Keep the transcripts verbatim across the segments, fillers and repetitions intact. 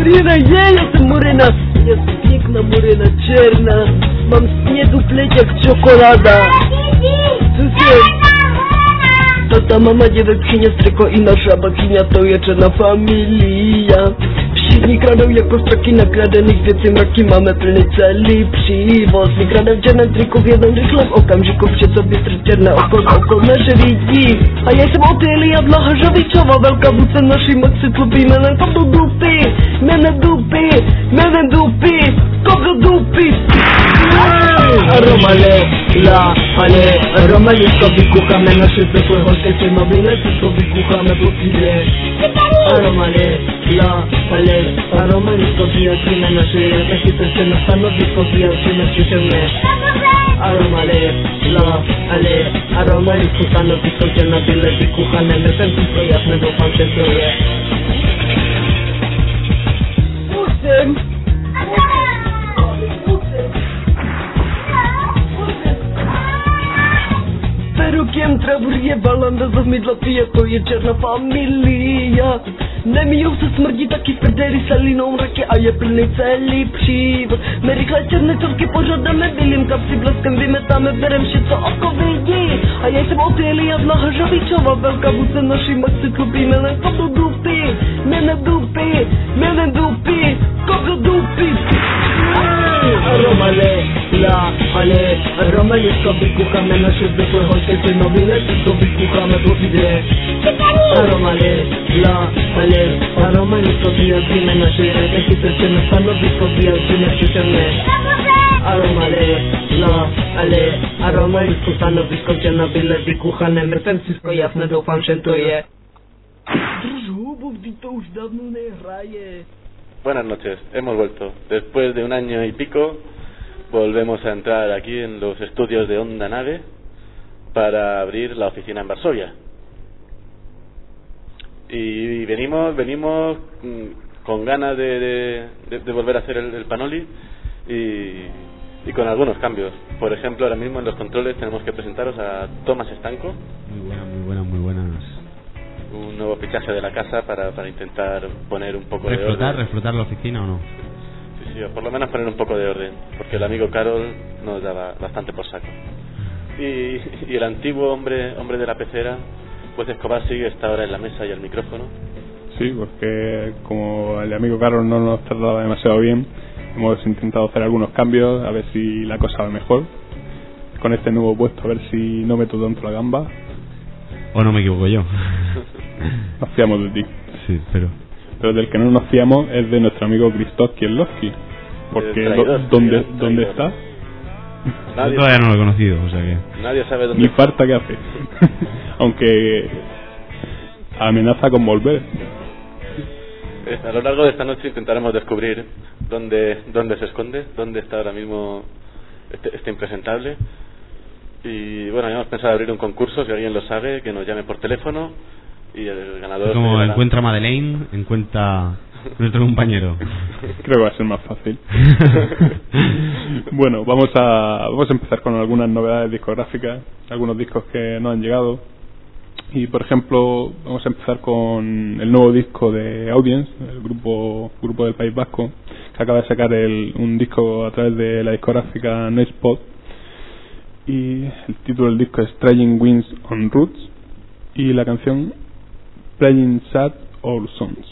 Marina, ja jestem Marina. Jest piękna Marina, czerna. Mam niedupleć jak czekolada. Tata, mama, dziewczynia, stryko i nasza bakinia to je czerna familia. Všichni kradou jako straky nakradených věcí mraky, máme plný celý přívoz. My kradem v černém triku v jednom rychlém okamžiku, vše co bystr černé oko za oko naše vidí. A já jsem Otýlia dlaha žavičova, velká vůdce naší moci tlupí jménem kop do dupy, jménem dupy, jménem dupy, kop do dupy. Aromale, la, ale, aromalisko vykucháme naše zvyklé holky, černobyné všechno vykucháme po týdne. Aromale, la, ale, aromalisko vyjačíme naše taky se na stanovisko vyjačíme přičemné. Aromale, la, ale, aromalisko stanovisko černobyle vykuchané, nesem všechno jasné, doufám, že to je. Musím. Perukiem travurie balanda zamydla pije, to je černá familia. Nemijou se smrdí taky v prdeli salinou mraky a je plný celý přívod. My rychle černé celky pořádáme bílým kapsi bleskem vymetáme, berem vše co oko vidí. A já jsem Otýlia dlaha žavičova, velká vůdce naší maxi tlupí jménem kop do dupy, jménem dupy, jménem dupy, kop do dupy. Aromale, la, ale, aromalisko vykucháme naše zvyklé holky, černobyné všechno vykucháme po týdne. Aromale, la, ale, aromalisko vyjačíme naše taky se černé stanovisko vyjačíme přičemné. Aromale, la, ale, aromalisko stanovisko černobyle vykuchané, mrtvem všechno jasné, doufám, že to je. Drž hubu, vždyť to už dávno nehraje. Buenas noches, hemos vuelto. Después de un año y pico, volvemos a entrar aquí en los estudios de Onda Nave para abrir la oficina en Varsovia. Y venimos, venimos con ganas de, de, de, de volver a hacer el, el Panoli y, y con algunos cambios. Por ejemplo, ahora mismo en los controles tenemos que presentaros a Tomás Estanco. Muy buenas, muy buenas, muy buenas. Un nuevo fichaje de la casa para, para intentar poner un poco ¿Reflotar, de orden. reflotar la oficina o no? Sí, sí, o por lo menos poner un poco de orden, porque el amigo Carol nos daba bastante por saco. Y, y el antiguo hombre hombre de la pecera, pues Escobar sigue, está ahora en la mesa y al micrófono. Sí, porque como el amigo Carol no nos trataba demasiado bien, hemos intentado hacer algunos cambios, a ver si la cosa va mejor. Con este nuevo puesto, a ver si no meto tanto la gamba. ¿O no me equivoco yo? Nos fiamos de ti. Sí, pero... Pero del que no nos fiamos es de nuestro amigo Krzysztof Kieslowski. Porque traidor, do, ¿dónde, traidor, ¿dónde traidor. está? Nadie, yo todavía no lo he conocido, o sea que... nadie sabe dónde Ni falta que hace. Aunque amenaza con volver. Eh, A lo largo de esta noche intentaremos descubrir dónde, dónde se esconde, dónde está ahora mismo este, este impresentable. Y bueno, ya hemos pensado abrir un concurso, si alguien lo sabe, que nos llame por teléfono y el ganador... Es como se llevará- encuentra a Madeleine, encuentra nuestro compañero. Creo que va a ser más fácil. Bueno, vamos a vamos a empezar con algunas novedades discográficas, algunos discos que nos han llegado. Y por ejemplo, vamos a empezar con el nuevo disco de Audience, el grupo grupo del País Vasco, que acaba de sacar el, un disco a través de la discográfica Noisepod. Y el título del disco es Trying Winds on Roots y la canción Playing Sad Old Songs.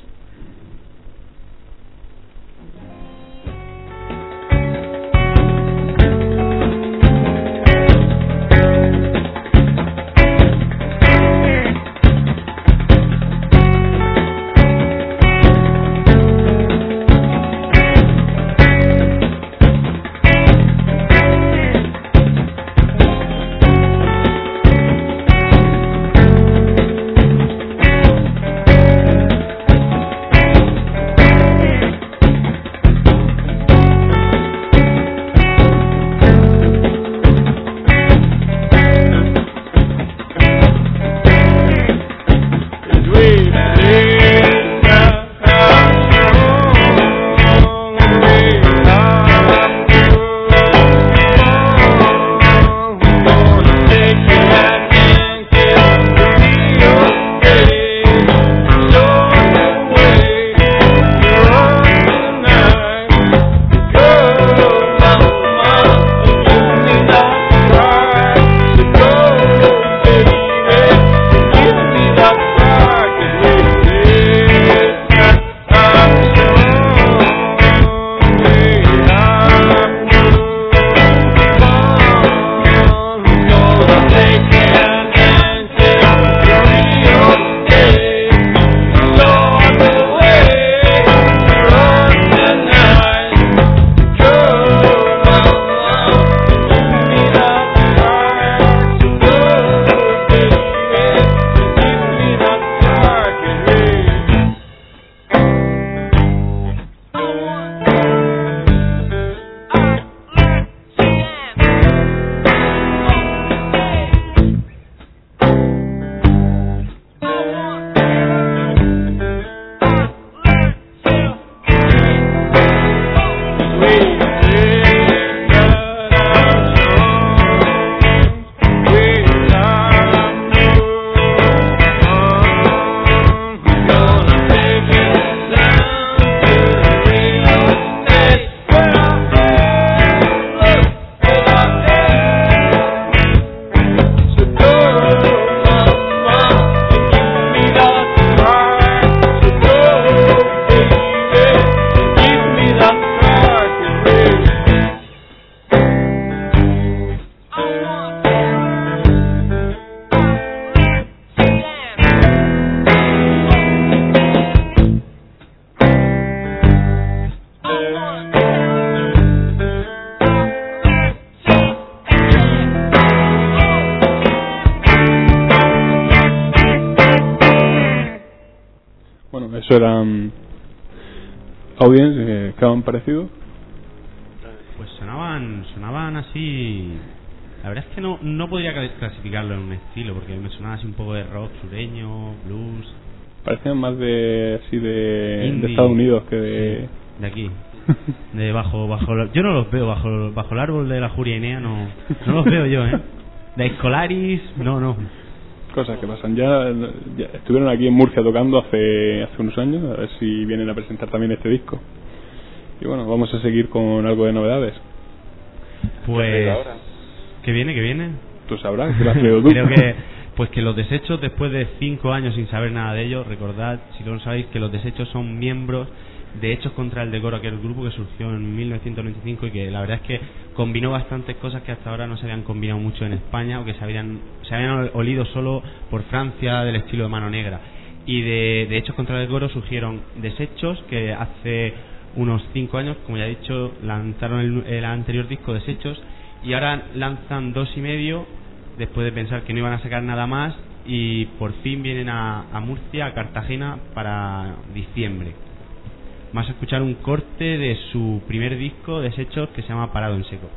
Bueno, eso eran Audience, eh, ¿qué han parecido? Pues sonaban, sonaban así. La verdad es que no, no podría clasificarlo en un estilo, porque me sonaba así un poco de rock sureño, blues. Parecían más de así de, Indie, de Estados Unidos que de... Sí, de aquí. De bajo, bajo, yo no los veo bajo, bajo el árbol de la Juria Enea, no, no los veo yo, ¿eh? De Escolaris, no, no. Cosas que pasan. Ya, ya estuvieron aquí en Murcia tocando hace hace unos años, a ver si vienen a presentar también este disco. Y bueno, vamos a seguir con algo de novedades. Pues ¿qué viene? ¿Qué viene? Tú sabrás, que lo has leído tú. Creo que pues que Los Desechos, después de cinco años sin saber nada de ellos, recordad, si no lo sabéis, que Los Desechos son miembros de Hechos contra el Decoro, que es el grupo que surgió en mil novecientos noventa y cinco y que la verdad es que combinó bastantes cosas que hasta ahora no se habían combinado mucho en España, o que se habían se habían olido solo por Francia, del estilo de Mano Negra. Y de, de Hechos contra el Decoro surgieron Desechos, que hace unos cinco años, como ya he dicho, lanzaron el, el anterior disco Desechos, y ahora lanzan dos y medio después de pensar que no iban a sacar nada más, y por fin vienen a, a Murcia, a Cartagena, para diciembre. Vamos a escuchar un corte de su primer disco, Desechos, que se llama Parado en Seco.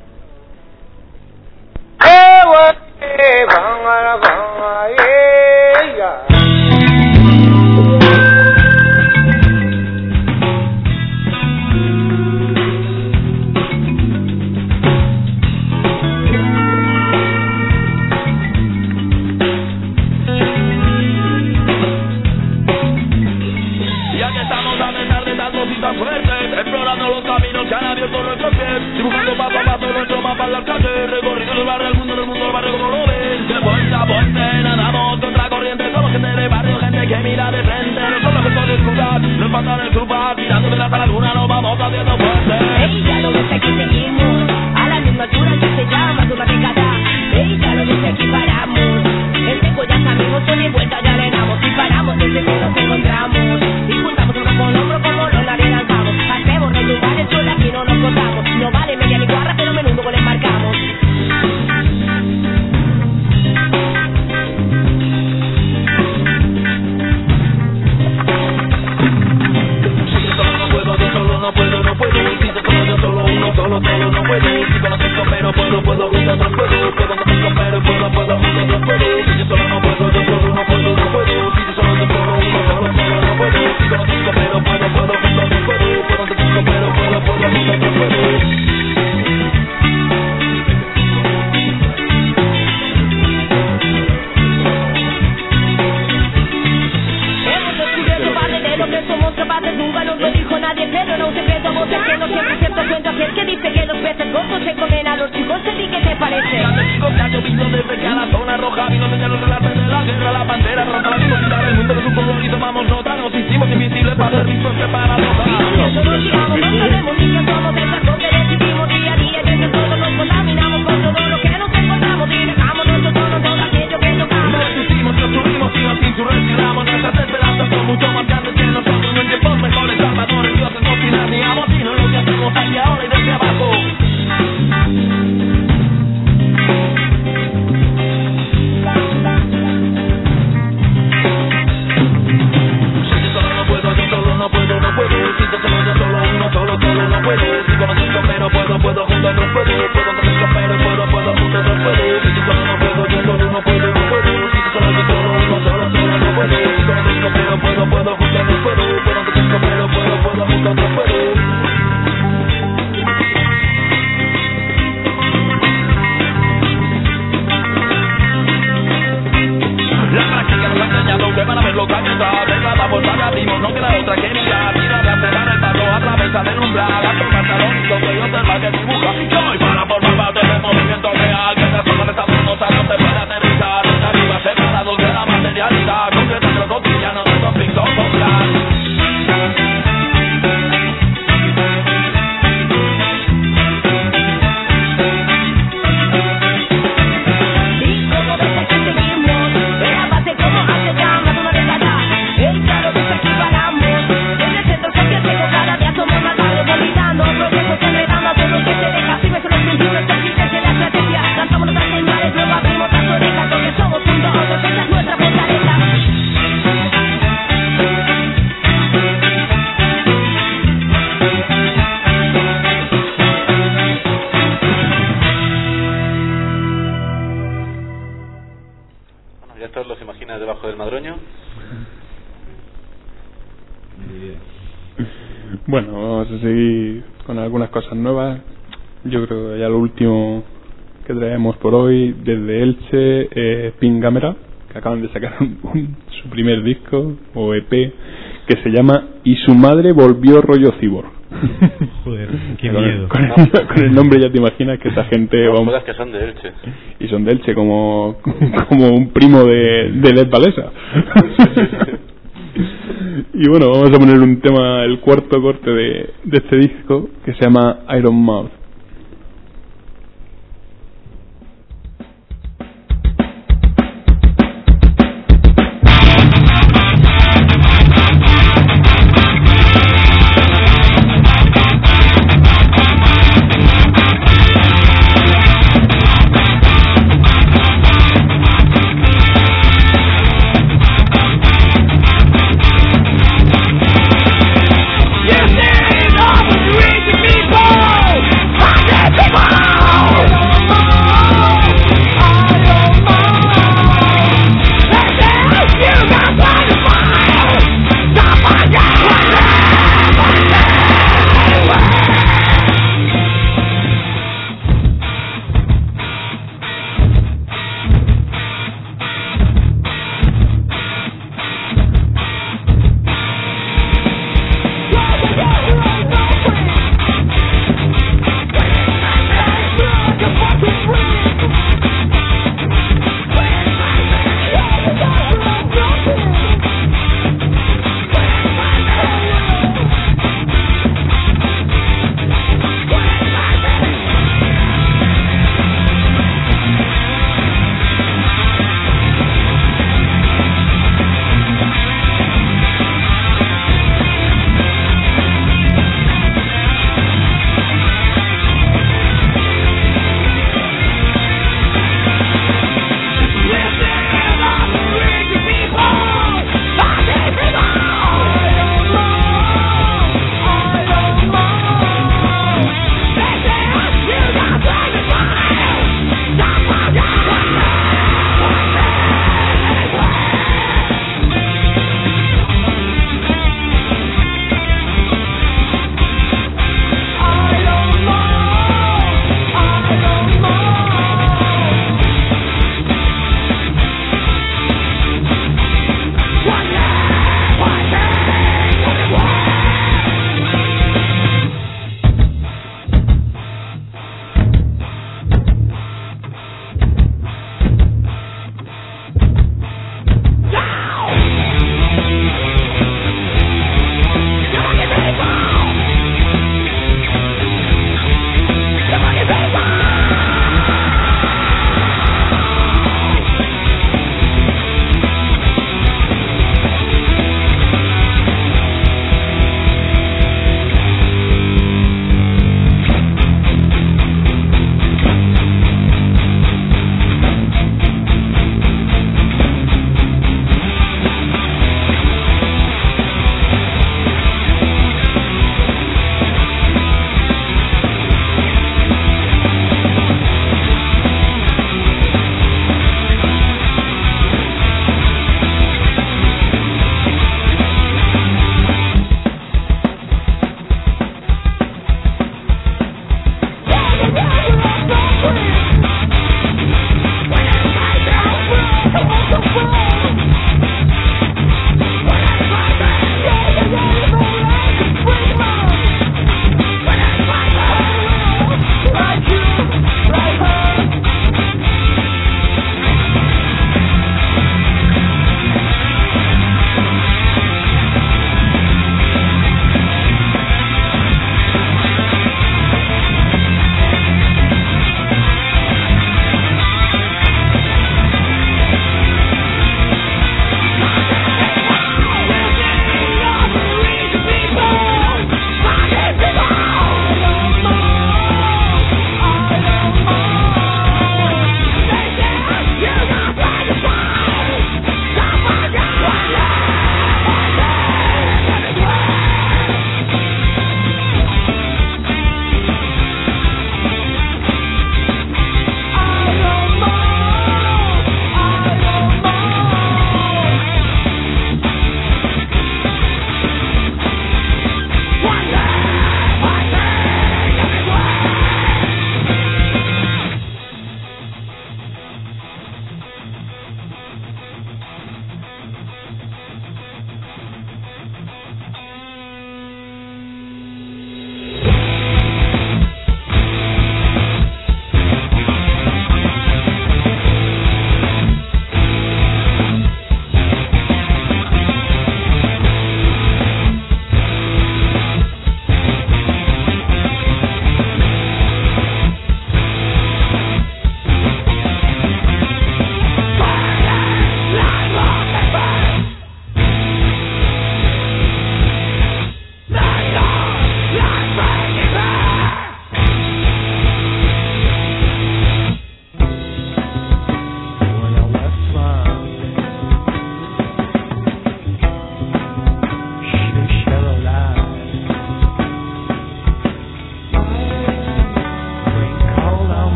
Explorando los caminos que han abierto nuestros pies, dibujando paso a paso nuestro mapa en las calles, recorriendo el barrio, el mundo, el mundo, el barrio como lo ves. De puente a puente nadamos contra corriente, somos gente de barrio, gente que mira de frente. No somos gente de cruzar, nos faltan el cruzar, tirando de la laguna nos vamos haciendo fuerte. Ey, ya lo ves, aquí seguimos, a la misma altura que se llama una picada. Ey, ya lo ves, aquí paramos, en seco ya salimos, con mi vuelta ya arenamos, y paramos desde que nos encontramos, y juntamos hombro con hombro como los nadie lanzamos. Hacemos retumbar solo aquí no nos cortamos. No vale media ni guarra, pero menudo goles marcamos. Si yo solo no puedo, yo solo no puedo, no puedo. Si yo solo, yo solo, uno solo, solo no puedo. Si con otros pero puedo, puedo, junto a otros puedo. Puedo con otros pero puedo, puedo, junto a otros puedo. Si yo solo no puedo, yo solo no puedo, no puedo. Si yo solo, yo solo, uno solo, solo no puedo. Si con otros pero puedo, puedo, junto a otros puedo. Puedo con otros pero puedo, puedo, junto a otros puedo. Somos capaces, nunca nos lo dijo nadie, pero no un secreto, vos es que no siempre es cierto, cuento aquel que dice que los peces gordos se comen a los chicos, ¿a ti qué te parece? Chicos que han llovido desde que a la zona roja vino desde los relatos de la guerra, la bandera roja, la diversidad del mundo de su color y tomamos nota, nos hicimos invisibles para ser vistos que para roja. Y eso nos digamos, no sabemos ni qué somos, es algo que decidimos día a día, y entre todos nos contaminamos con todo lo que nos encontramos y dejamos nuestro tono todo aquello que tocamos. No resistimos, nos subimos y nos insurreccionamos, nuestras esperanzas son mucho más grandes que nosotros. En tiempos mejores, salvadores, dioses, no tiraníamos, sino lo que hacemos aquí ahora y desde abajo. Bueno, vamos a seguir con algunas cosas nuevas. Yo creo que ya lo último que traemos por hoy desde Elche, eh, Pingamera, que acaban de sacar un, un, su primer disco o E P que se llama Y su madre volvió rollo cyborg. Joder, qué con, miedo. Con el, con el nombre ya te imaginas que esa gente No, vamos, jodas que son de Elche. y son de Elche como como un primo de, de Led Valesa. Y bueno, vamos a poner un tema, el cuarto corte de, de este disco, que se llama Iron Mouth. Yes, there is all the people.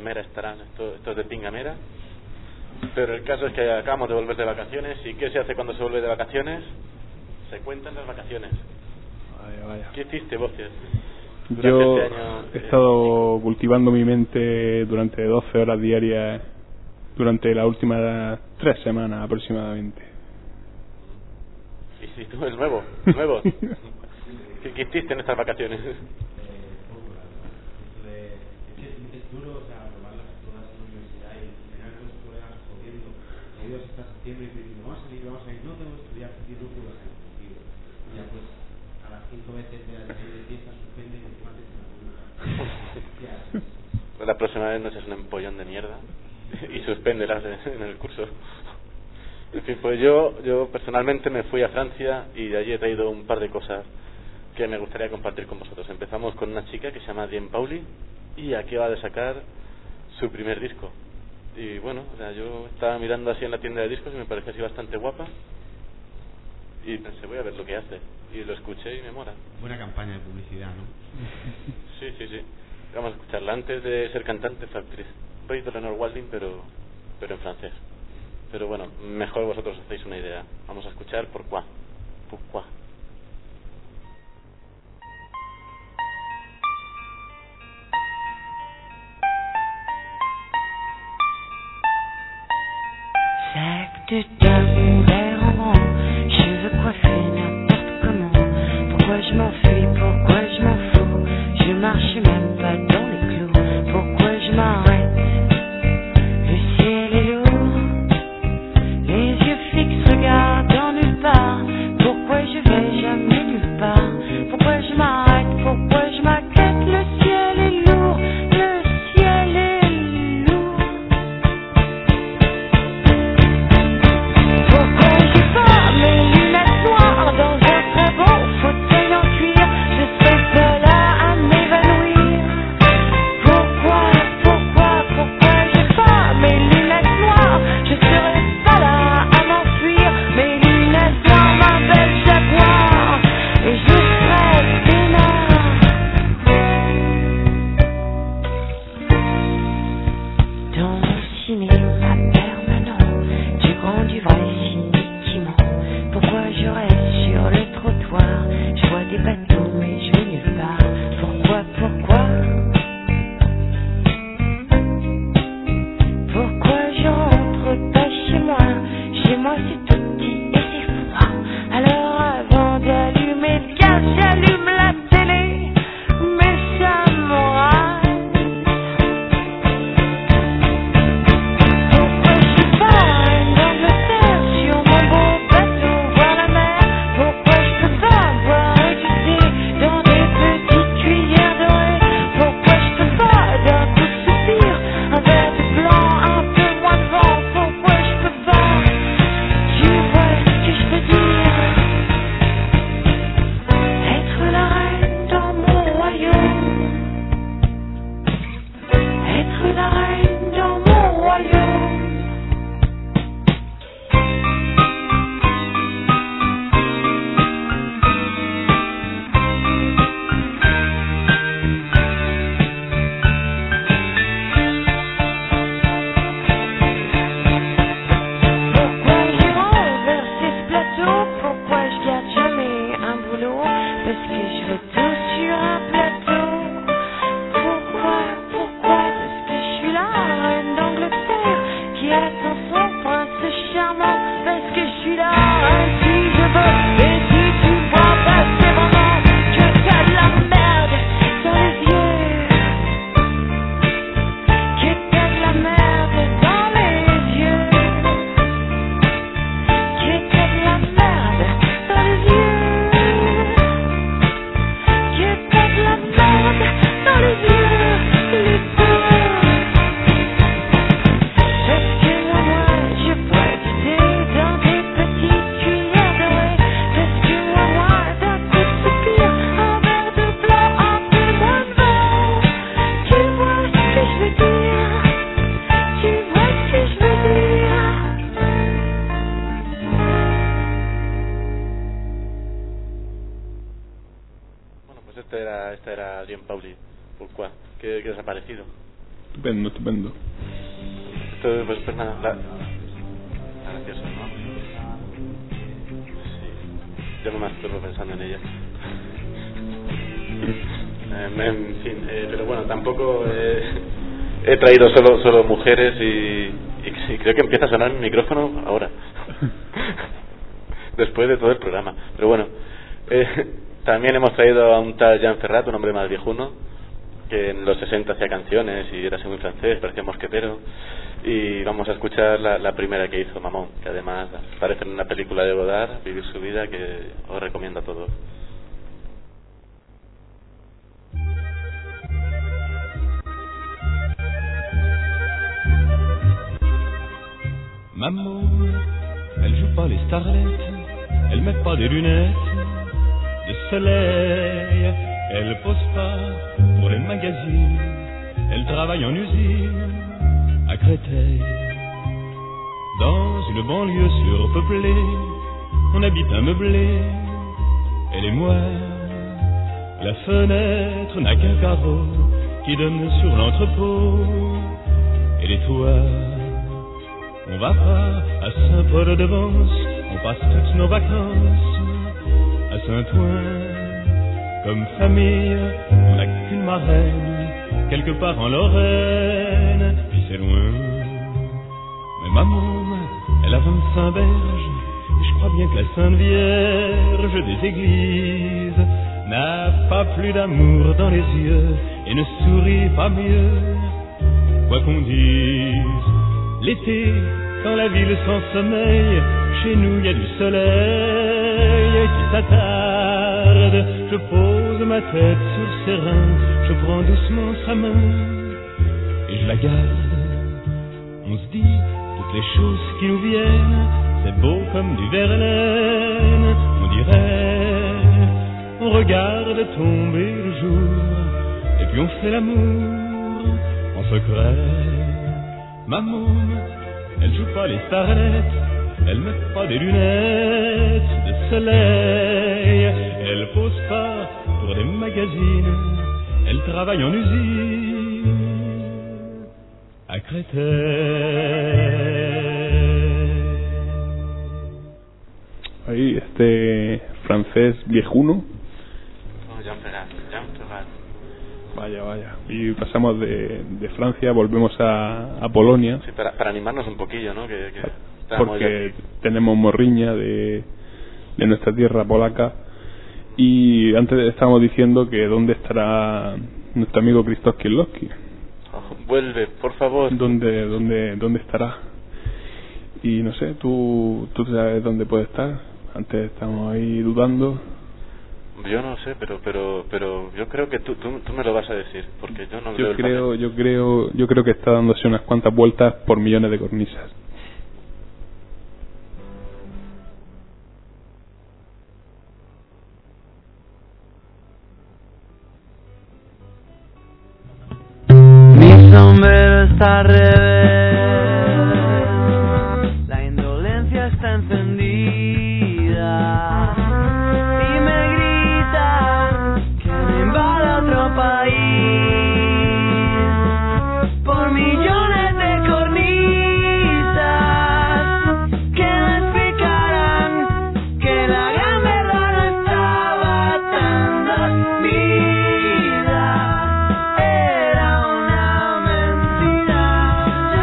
Mera estarán, esto, esto es de Pingamera. Pero el caso es que acabamos de volver de vacaciones. ¿Y qué se hace cuando se vuelve de vacaciones? Se cuentan las vacaciones. Vaya, vaya. ¿Qué hiciste, Bocies? Yo este año, he estado cultivando mi mente durante doce horas diarias durante las últimas tres semanas aproximadamente. ¿Y si tú, el nuevo? ¿Nuevo? ¿Qué, ¿Qué hiciste en estas vacaciones? Hasta septiembre y diciendo vamos a salir, vamos a salir, no tengo que estudiar, porque no puedo salir contigo. Y ya pues a las cinco veces de la de fiesta suspende y encima te una. La próxima vez no seas un empollón de mierda y suspéndelas en el curso. En fin, pues yo, yo personalmente me fui a Francia y de allí he traído un par de cosas que me gustaría compartir con vosotros. Empezamos con una chica que se llama Diem Pauli y acaba de sacar su primer disco. Y bueno, o sea, yo estaba mirando así en la tienda de discos y me parecía así bastante guapa y pensé, voy a ver lo que hace, y lo escuché y me mola. Buena campaña de publicidad, ¿no? Sí, sí, sí. Vamos a escucharla. Antes de ser cantante fue actriz. Soy de Leonor Walding, pero pero en francés. Pero bueno, mejor vosotros hacéis una idea. Vamos a escuchar Pourquoi. Pourquoi. Sac de dame, verre en grand, cheveux coiffés n'importe comment. Pourquoi je m'enfuis, pourquoi je m'en fous, je marche même pas dans les clous. Pourquoi je m'arrête, le ciel est lourd, les yeux fixes regardant nulle part. Pourquoi je vais jamais nulle part, pourquoi je m'arrête, pourquoi je m'inquiète, le ciel est lourd, le ciel est lourd. Pourquoi j'ai pas mes lunettes noires dans un très bon fauteuil en cuir, je serais pas là à m'évanouir. Pourquoi, pourquoi, pourquoi j'ai pas mes lunettes noires, je serais pas là à m'enfuir. Mes lunettes noires, ma belle jaguar, et je serais peinard. Dans mon cinéma permanent, du grand, du vrai sentiment. Pourquoi je reste sur le trottoir, je vois des bateaux mais je vais nulle part. Pourquoi, pourquoi, pourquoi je rentre pas chez moi, chez moi c'est tout petit et c'est froid. Alors avant d'allumer le gaz, j'allume la télé, mais ça m'enrage. Pourquoi je suis pas en Angleterre sur mon beau bateau voir la mer? Pourquoi je peux pas boire du thé dans des petites cuillères dorées? Pourquoi je peux pas d'un coup de soupir un verre de blanc, un peu moins de vent? Pourquoi je peux pas? Tu vois ce que je veux dire? Être la reine dans mon royaume, être la reine dans mon royaume. Pourquoi j'ai renversé ce plateau? Pourquoi je garde jamais un boulot? Parce que je veux tout sur un plateau. Pourquoi, pourquoi? Parce que je suis la reine d'Angleterre qui attend son prince charmant. Parce que je suis la reine si je veux. Et si tu vois passer vraiment que t'as de la merde dans les yeux, que t'as de la merde dans les yeux, que t'as de la merde dans les yeux, que t'as de la merde dans les yeux, les deux. Parce que moi, moi, je bois du thé dans des petites cuillères dorées. Parce que moi, moi, d'un coup de soupir, un verre de blanc, un peu moins de vent. Tu vois ce que je veux dire? Tu vois ce que je veux dire? Bueno, pues este era, esta era Diem Pauli. Pourquoi. ¿Qué, ¿Qué os ha parecido? Estupendo, estupendo. Esto, pues, pues nada, la... gracioso, ¿no? Sí, yo no me masturbo pensando en ella. eh, en fin, eh, pero bueno, tampoco eh, he traído solo solo mujeres y, y, y creo que empieza a sonar el micrófono ahora. Después de todo el programa. Pero bueno, eh, también hemos traído a un tal Jean Ferrat, un hombre más viejuno, que en los sesenta hacía canciones y era así muy francés, parecía mosquetero. Y vamos a escuchar la, la primera que hizo, Mamón, que además aparece en una película de Godard, Vivir su vida, que os recomiendo a todos. Maman, elle joue pas les starlettes, elle met pas des lunettes de soleil, elle pose pas pour les magazines, elle travaille en usine à Créteil. Dans une banlieue surpeuplée, on habite un meublé, elle et moi. La fenêtre n'a qu'un carreau qui donne sur l'entrepôt et les toits. On va pas à Saint-Paul-de-Vence, on passe toutes nos vacances à Saint-Ouen. Comme famille, on n'a qu'une marraine, quelque part en Lorraine, et c'est loin. Mais maman, elle a vingt-cinq berges, et je crois bien que la Sainte Vierge des églises n'a pas plus d'amour dans les yeux, et ne sourit pas mieux, quoi qu'on dise. L'été, quand la ville s'ensommeille, chez nous y a du soleil qui s'attarde. Je pose ma tête sur ses reins, je prends doucement sa main et je la garde. On se dit toutes les choses qui nous viennent, c'est beau comme du Verlaine. On dirait, on regarde tomber le jour et puis on fait l'amour en secret. Maman, elle joue pas les starlettes, elle met pas des lunettes de soleil, elle pose pas pour les magazines, elle travaille en usine à Créteil. Ahí este francés viejuno. Oh, Jean Ferrat, Jean Ferrat. Vaya, vaya. Y pasamos de, de Francia, volvemos a, a Polonia. Sí, para, para animarnos un poquillo, ¿no? Que, que porque ya... tenemos morriña de, de nuestra tierra polaca. Y antes estábamos diciendo que dónde estará nuestro amigo Krzysztof Kieślowski. Oh, vuelve, por favor. ¿Dónde, dónde, dónde estará? Y no sé, ¿tú, tú sabes dónde puede estar? Antes estábamos ahí dudando. Yo no sé, pero pero pero yo creo que tú, tú, tú me lo vas a decir, porque yo no yo veo creo el yo creo yo creo que está dándose unas cuantas vueltas por millones de cornisas. Mi sombrero está al revés, la indolencia está encendida. País por millones de cornisas que me explicarán que la gran verdad no estaba tan dormida, era una mentira.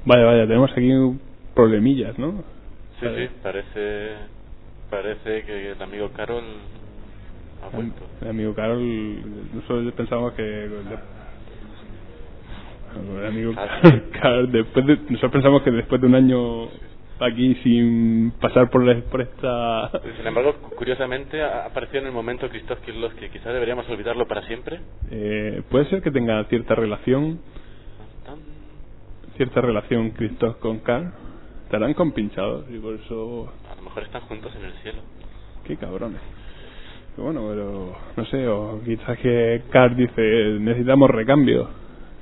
Vaya, vaya, tenemos aquí problemillas, ¿no? Sí, sí, parece parece que el amigo Carol ha vuelto. El amigo Carol, nosotros pensábamos que... El amigo Carol, después de, nosotros pensamos que después de un año aquí sin pasar por, la, por esta... Sin embargo, curiosamente ha aparecido en el momento Krzysztof Kieślowski, que quizás deberíamos olvidarlo para siempre. Eh, puede ser que tenga cierta relación, cierta relación Krzysztof con Carl. Estarán compinchados y por eso... A lo mejor están juntos en el cielo. Qué cabrones. Bueno, pero no sé, o quizás que Carl dice, necesitamos recambio.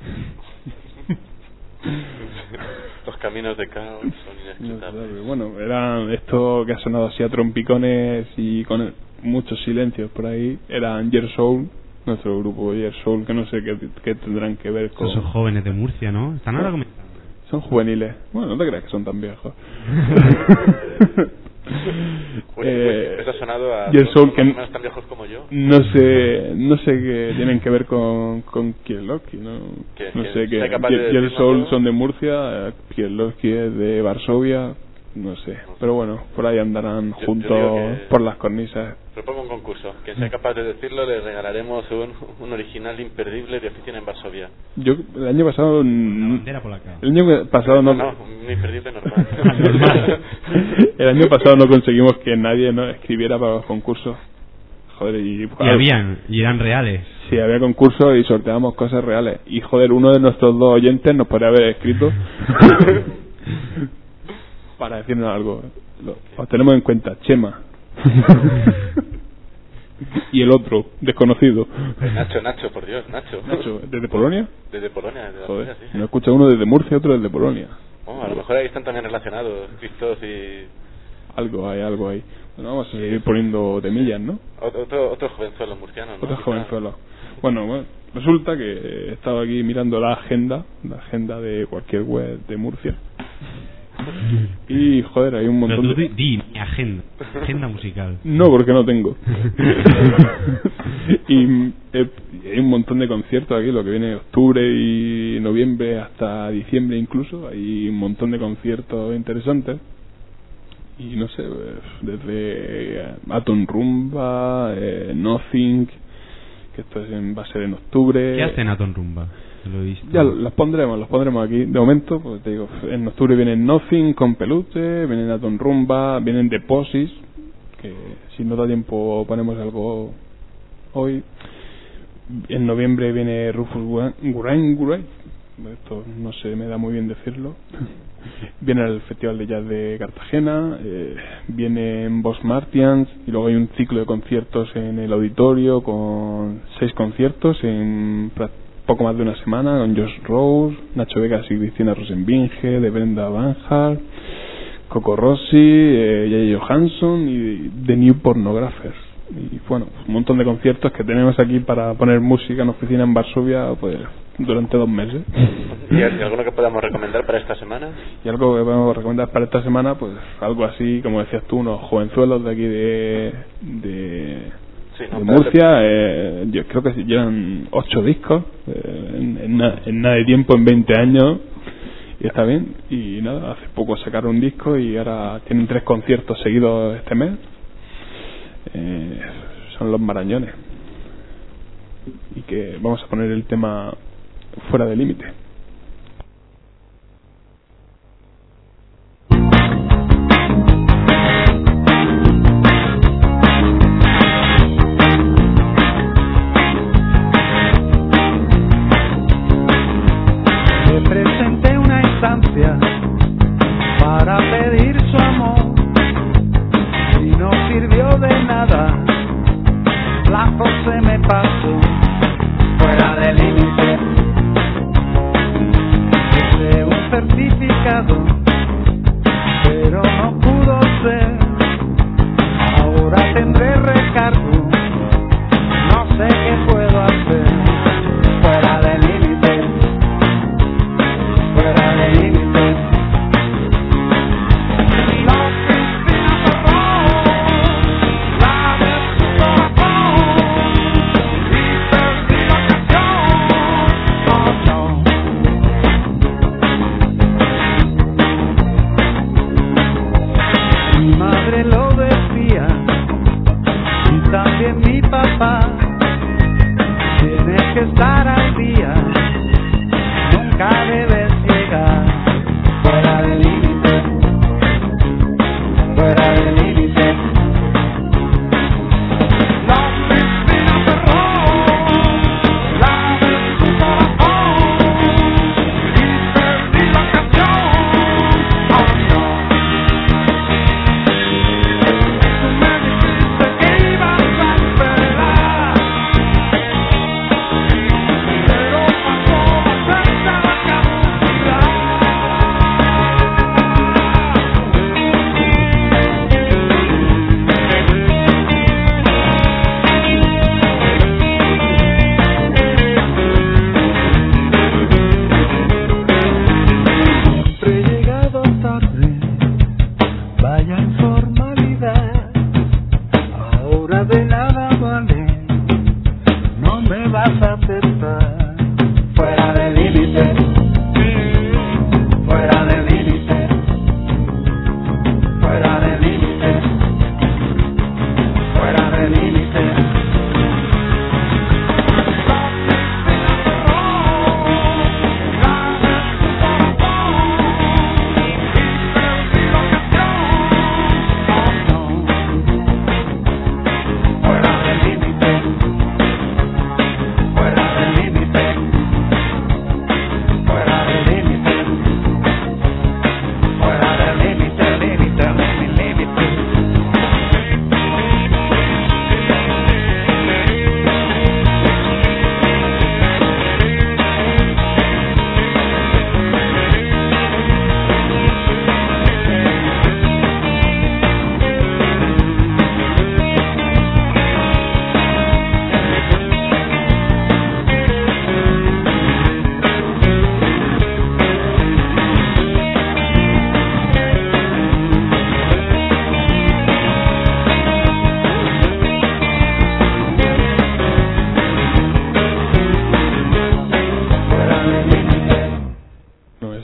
Los caminos de Carl son inescrutables. Bueno, era esto que ha sonado así a trompicones y con muchos silencios por ahí. Eran Yer Soul, nuestro grupo Yer Soul, que no sé qué, qué tendrán que ver con... Esos jóvenes de Murcia, ¿no? Están ahora comenzando. Son juveniles. Bueno, no te creas que son tan viejos. eh, Eso ha sonado a Yer Soul, que no tan viejos como yo. No sé, no sé qué tienen que ver con con Kieślowski, ¿no? ¿Qué, no que sé qué. De Yer Soul son de Murcia, Kieślowski es de Varsovia, no sé. Pero bueno, por ahí andarán yo, juntos yo por las cornisas. Propongo un concurso. Quien sea capaz de decirlo le regalaremos un, un original imperdible de Oficina en Varsovia. Yo el año pasado una bandera polaca. El año pasado no, no, no un imperdible normal. El año pasado no conseguimos que nadie no escribiera para los concursos. Joder, y, y habían, y eran reales. Sí, había concursos y sorteábamos cosas reales. Y joder, uno de nuestros dos oyentes nos podría haber escrito para decirnos algo. Lo, os tenemos en cuenta, Chema. Y el otro, desconocido. Eh, Nacho, Nacho, por Dios, Nacho. Nacho, ¿desde Polonia? Desde Polonia, desde Joder, Polonia, sí. no escucha uno desde Murcia, otro desde Polonia. Oh, a lo mejor ahí están también relacionados, Krzysztof y... Algo hay, algo hay. Bueno, vamos a seguir poniendo temillas, ¿no? Otro, otro jovenzuelo murciano, ¿no? Otro jovenzuelo. Bueno, bueno, resulta que he estado aquí mirando la agenda, la agenda de cualquier web de Murcia. Y joder, hay un montón Pero tú de... di, mi agenda, agenda musical. No, porque no tengo. Y eh, hay un montón de conciertos aquí, lo que viene de octubre y noviembre hasta diciembre incluso. Hay un montón de conciertos interesantes. Y no sé, desde Atom Rumba, eh, Nothing, que esto es en, va a ser en octubre. ¿Qué hacen Atom Rumba? Lo he visto. Ya los pondremos, los pondremos aquí. De momento, pues te digo, en octubre vienen Nothing con Peluche, vienen Atom Rumba, vienen Deposis, que si no da tiempo ponemos algo hoy. En noviembre viene Rufus Wainwright, esto no sé, me da muy bien decirlo. Viene el Festival de Jazz de Cartagena, eh, vienen Boss Martians y luego hay un ciclo de conciertos en el auditorio con seis conciertos en poco más de una semana con Josh Rose, Nacho Vegas y Cristina Rosenbinge, de Brenda Van Hart, Coco Rossi, eh, Jay Johansson y The New Pornographers. Y bueno, un montón de conciertos que tenemos aquí para poner música en oficina en Varsovia pues durante dos meses. ¿Y alguno que podamos recomendar para esta semana? Y algo que podemos recomendar para esta semana, pues algo así, como decías tú, unos jovenzuelos de aquí de de, sí, no, de Murcia. Eh, yo creo que llevan ocho discos eh, en, en, na, en nada de tiempo, en veinte años. Y está bien. Y nada, hace poco sacaron un disco y ahora tienen tres conciertos seguidos este mes. Eh, son Los Marañones. Y que vamos a poner el tema Fuera de Límite. Le presenté una instancia para pedir su amor y no sirvió de nada, el plazo se me pasó. Fuera de límite, hice un certificado, pero no pudo ser. Ahora tendré recargo, no sé qué puedo hacer. Fuera de límite, fuera de límite. La Cristina Ferrón, la de su corazón, y perdí la canción. Oh no.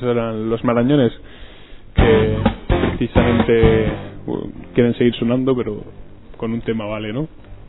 esos eran Los Marañones, que precisamente uh, quieren seguir sonando, pero con un tema vale, ¿no?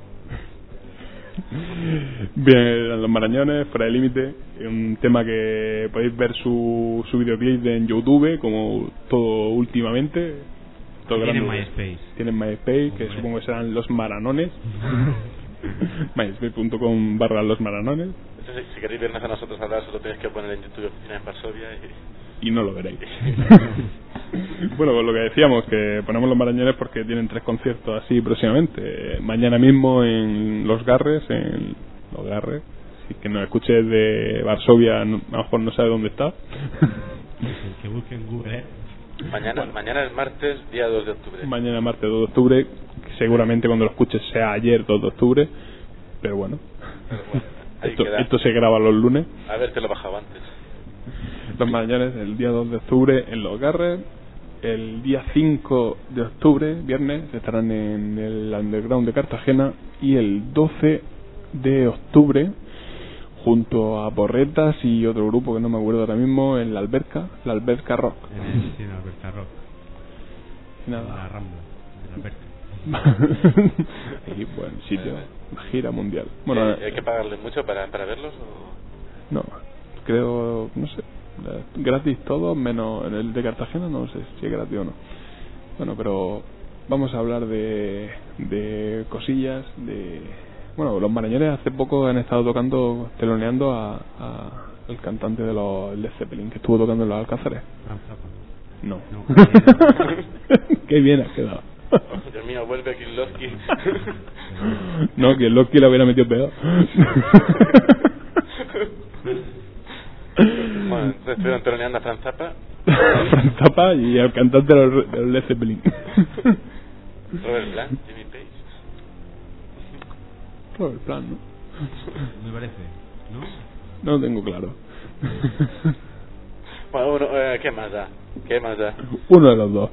Bien, eran Los Marañones, Fuera de Límite, un tema que podéis ver su, su videoclip en YouTube, como todo últimamente. Todo Tienen grande. MySpace. Tienen MySpace, que Hombre. supongo que serán Los Maranones. myspace punto com barra Los Maranones. Entonces, si queréis vernos a nosotros hablar, solo tenéis que poner en YouTube Oficina en Varsovia y... Y no lo veréis. Bueno, pues lo que decíamos, que ponemos Los Marañones porque tienen tres conciertos así próximamente. Mañana mismo en Los Garres, en Los Garres. Si que nos escuches de Varsovia, no- a lo mejor no sabe dónde está. El que busque en Google, ¿eh? Mañana, Bueno. mañana es martes, día dos de octubre. Mañana martes dos de octubre, seguramente cuando lo escuches sea ayer dos de octubre, pero bueno, Pero bueno, ahí esto, queda. esto se graba los lunes. A ver, te lo he bajado antes. Los Marañones el día dos de octubre en Los Garres. El día cinco de octubre, viernes, estarán en el Underground de Cartagena. Y el doce de octubre, junto a Porretas y otro grupo que no me acuerdo ahora mismo, en la Alberca, la Alberca Rock. En el sí, en Alberca Rock. Y En la nada. Rambla, de la Alberca. Ahí, buen sitio, gira mundial. Bueno, Eh, ¿Hay que pagarles mucho para, para verlos? O... no, creo, no sé, gratis todo, menos en el de Cartagena, no sé si es gratis o no. Bueno, pero vamos a hablar de, de cosillas, de... Bueno, Los Marañones hace poco han estado tocando, teloneando a, a el cantante de los Led Zeppelin, que estuvo tocando en los Alcázares. Fran Zappa. No. No. Qué bien has quedado. Dios mío, vuelve Kislowski. No, que el Loki lo hubiera metido peor. Bueno, entonces estuvieron teloneando a Fran Zappa. Fran Zappa y el cantante de los, de los Led Zeppelin. Robert Plant, Jimmy Page. Robert Plant, ¿no? Me parece, ¿no? No lo tengo claro. Bueno, uno, eh, ¿qué más da? ¿Qué más da? Uno de los dos.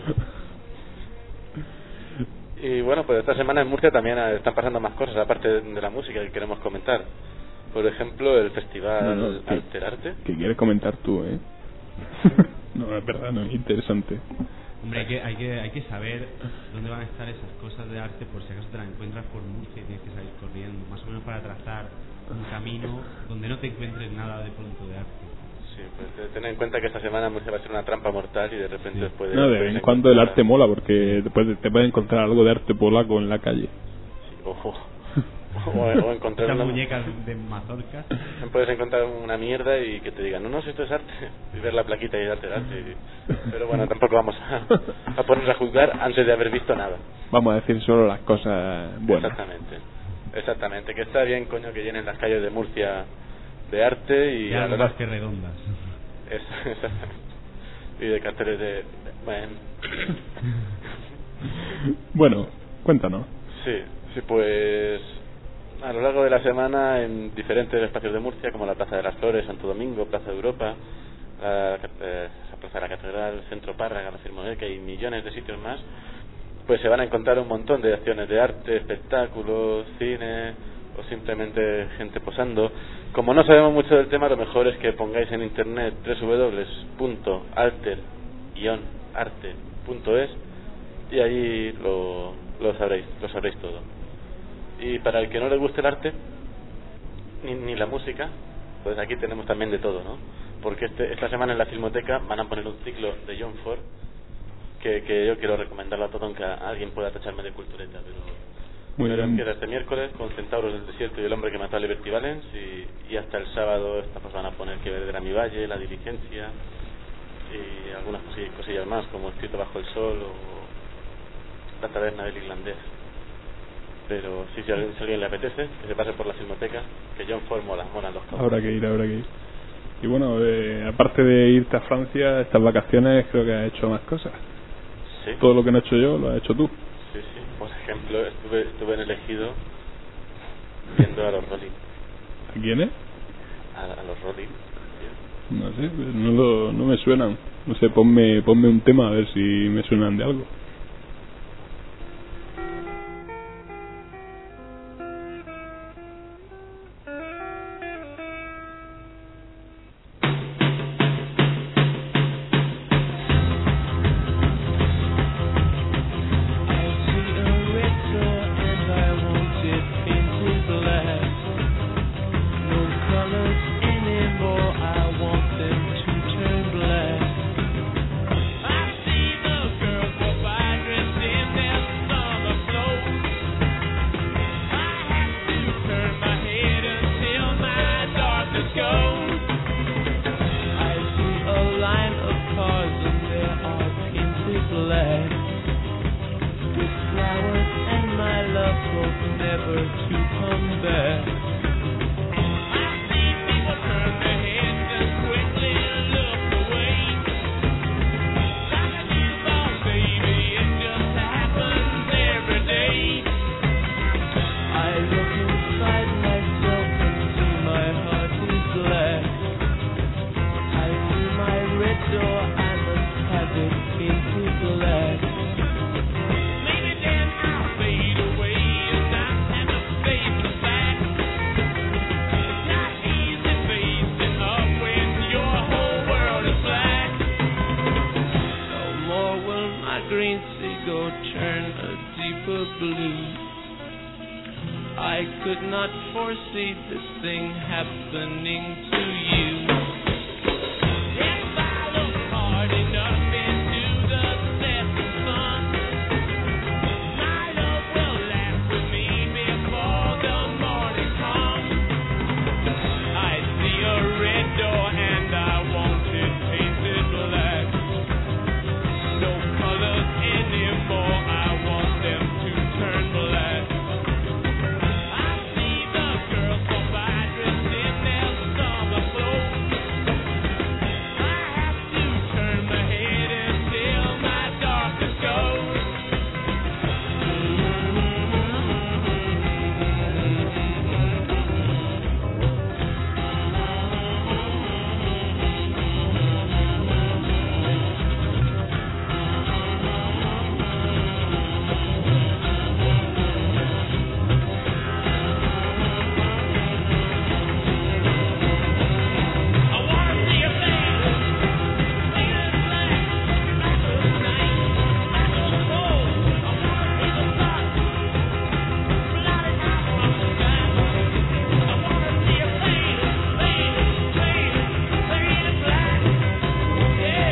Y bueno, pues esta semana en Murcia también eh, están pasando más cosas, aparte de la música que queremos comentar. Por ejemplo, el festival No, no, ¿qué? Alterarte. Que quieres comentar tú, ¿eh? No, es verdad, no es interesante. Hombre, hay que, hay, que, hay que saber dónde van a estar esas cosas de arte por si acaso te las encuentras por Murcia y tienes que salir corriendo, más o menos para trazar un camino donde no te encuentres nada de pronto de arte. Sí, pues ten en cuenta que esta semana Murcia va a ser una trampa mortal y de repente Sí. puede... No, de vez en cuando el arte mola porque te puedes, te puedes encontrar algo de arte polaco en la calle. Ojo. O, o encontrar Esas una... muñecas de mazorcas. Puedes encontrar una mierda y que te digan, no, no, si esto es arte. Y ver la plaquita y darte el arte. Y... Pero bueno, tampoco vamos a, a ponernos a juzgar antes de haber visto nada. Vamos a decir solo las cosas buenas. Exactamente. Exactamente. Que está bien, coño, que llenen las calles de Murcia de arte y... Y a algo la- más que redondas. Es, exactamente. Y de carteles de... Bueno. Bueno, cuéntanos. Sí, sí, pues a lo largo de la semana en diferentes espacios de Murcia, como la Plaza de las Flores, Santo Domingo, Plaza de Europa, la, eh, la Plaza de la Catedral, Centro Párraga, la Filmoteca y millones de sitios más, pues se van a encontrar un montón de acciones de arte, espectáculos, cine o simplemente gente posando. Como no sabemos mucho del tema, lo mejor es que pongáis en internet doble u doble u doble u punto alter guion arte punto es y allí lo, lo sabréis, lo sabréis todo. Y para el que no le guste el arte ni, ni la música, pues aquí tenemos también de todo, ¿no? Porque este, esta semana en la Filmoteca van a poner un ciclo de John Ford que, que yo quiero recomendarlo a todo, aunque a alguien pueda tacharme de cultureta, pero, Muy pero bien. empieza este miércoles con Centauros del Desierto y el hombre que mató a Liberty Valens y, y hasta el sábado esta pues van a poner Que ver de mi valle, La diligencia y algunas cosillas, cosillas más como Escrito bajo el sol o La taberna del irlandés. Pero sí, si a alguien, si a alguien le apetece, que se pase por la Filmoteca, que John Ford mola, mola los cómics. Habrá que ir, habrá que ir. Y bueno, eh, aparte de irte a Francia, estas vacaciones creo que has hecho más cosas. Sí, Todo lo que no he hecho yo lo has hecho tú. sí, sí. Por ejemplo, estuve, estuve en el Ejido viendo a los Rolling. ¿A quiénes? A, a los Rolling. No sé, no, lo, no me suenan. No sé, ponme, ponme un tema a ver si me suenan de algo. blue. I could not foresee this thing happening to you. If I look hard enough into the setting sun, my love will laugh with me before the morning comes. I see a red door and I want it painted black. No colors anymore, I want them to turn black. I see the girls go by dressed in their summer clothes. I have to turn my head until my darkness goes. I wanna see a face, clean as black, black as night, black as coal. I wanna see the sun, blotted out from the sky. I wanna see a face, clean, clean, clean as black, yeah.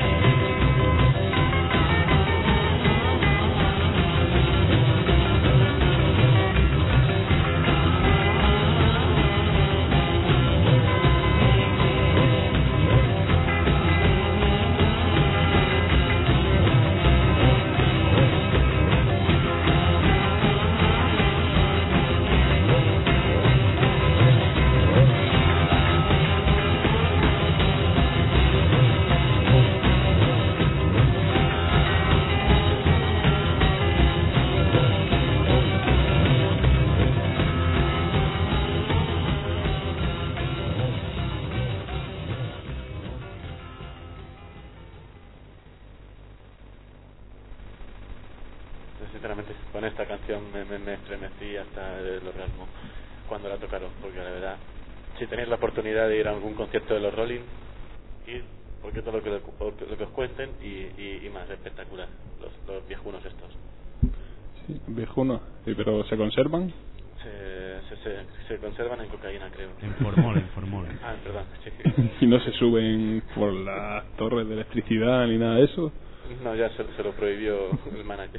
Yo, sinceramente, con esta canción me, me, me estremecí hasta el orgasmo cuando la tocaron, porque la verdad, si tenéis la oportunidad de ir a algún concierto de los Rolling, ir, porque todo lo que, lo que os cuenten y, y, y más, espectacular, los, los viejunos estos. Sí, viejunos. Sí, pero ¿se conservan? Se, se, se, se conservan en cocaína, creo. En formol, en formol. Ah, perdón, sí. ¿Y no se suben por las torres de electricidad ni nada de eso? No, ya se, se lo prohibió el manager.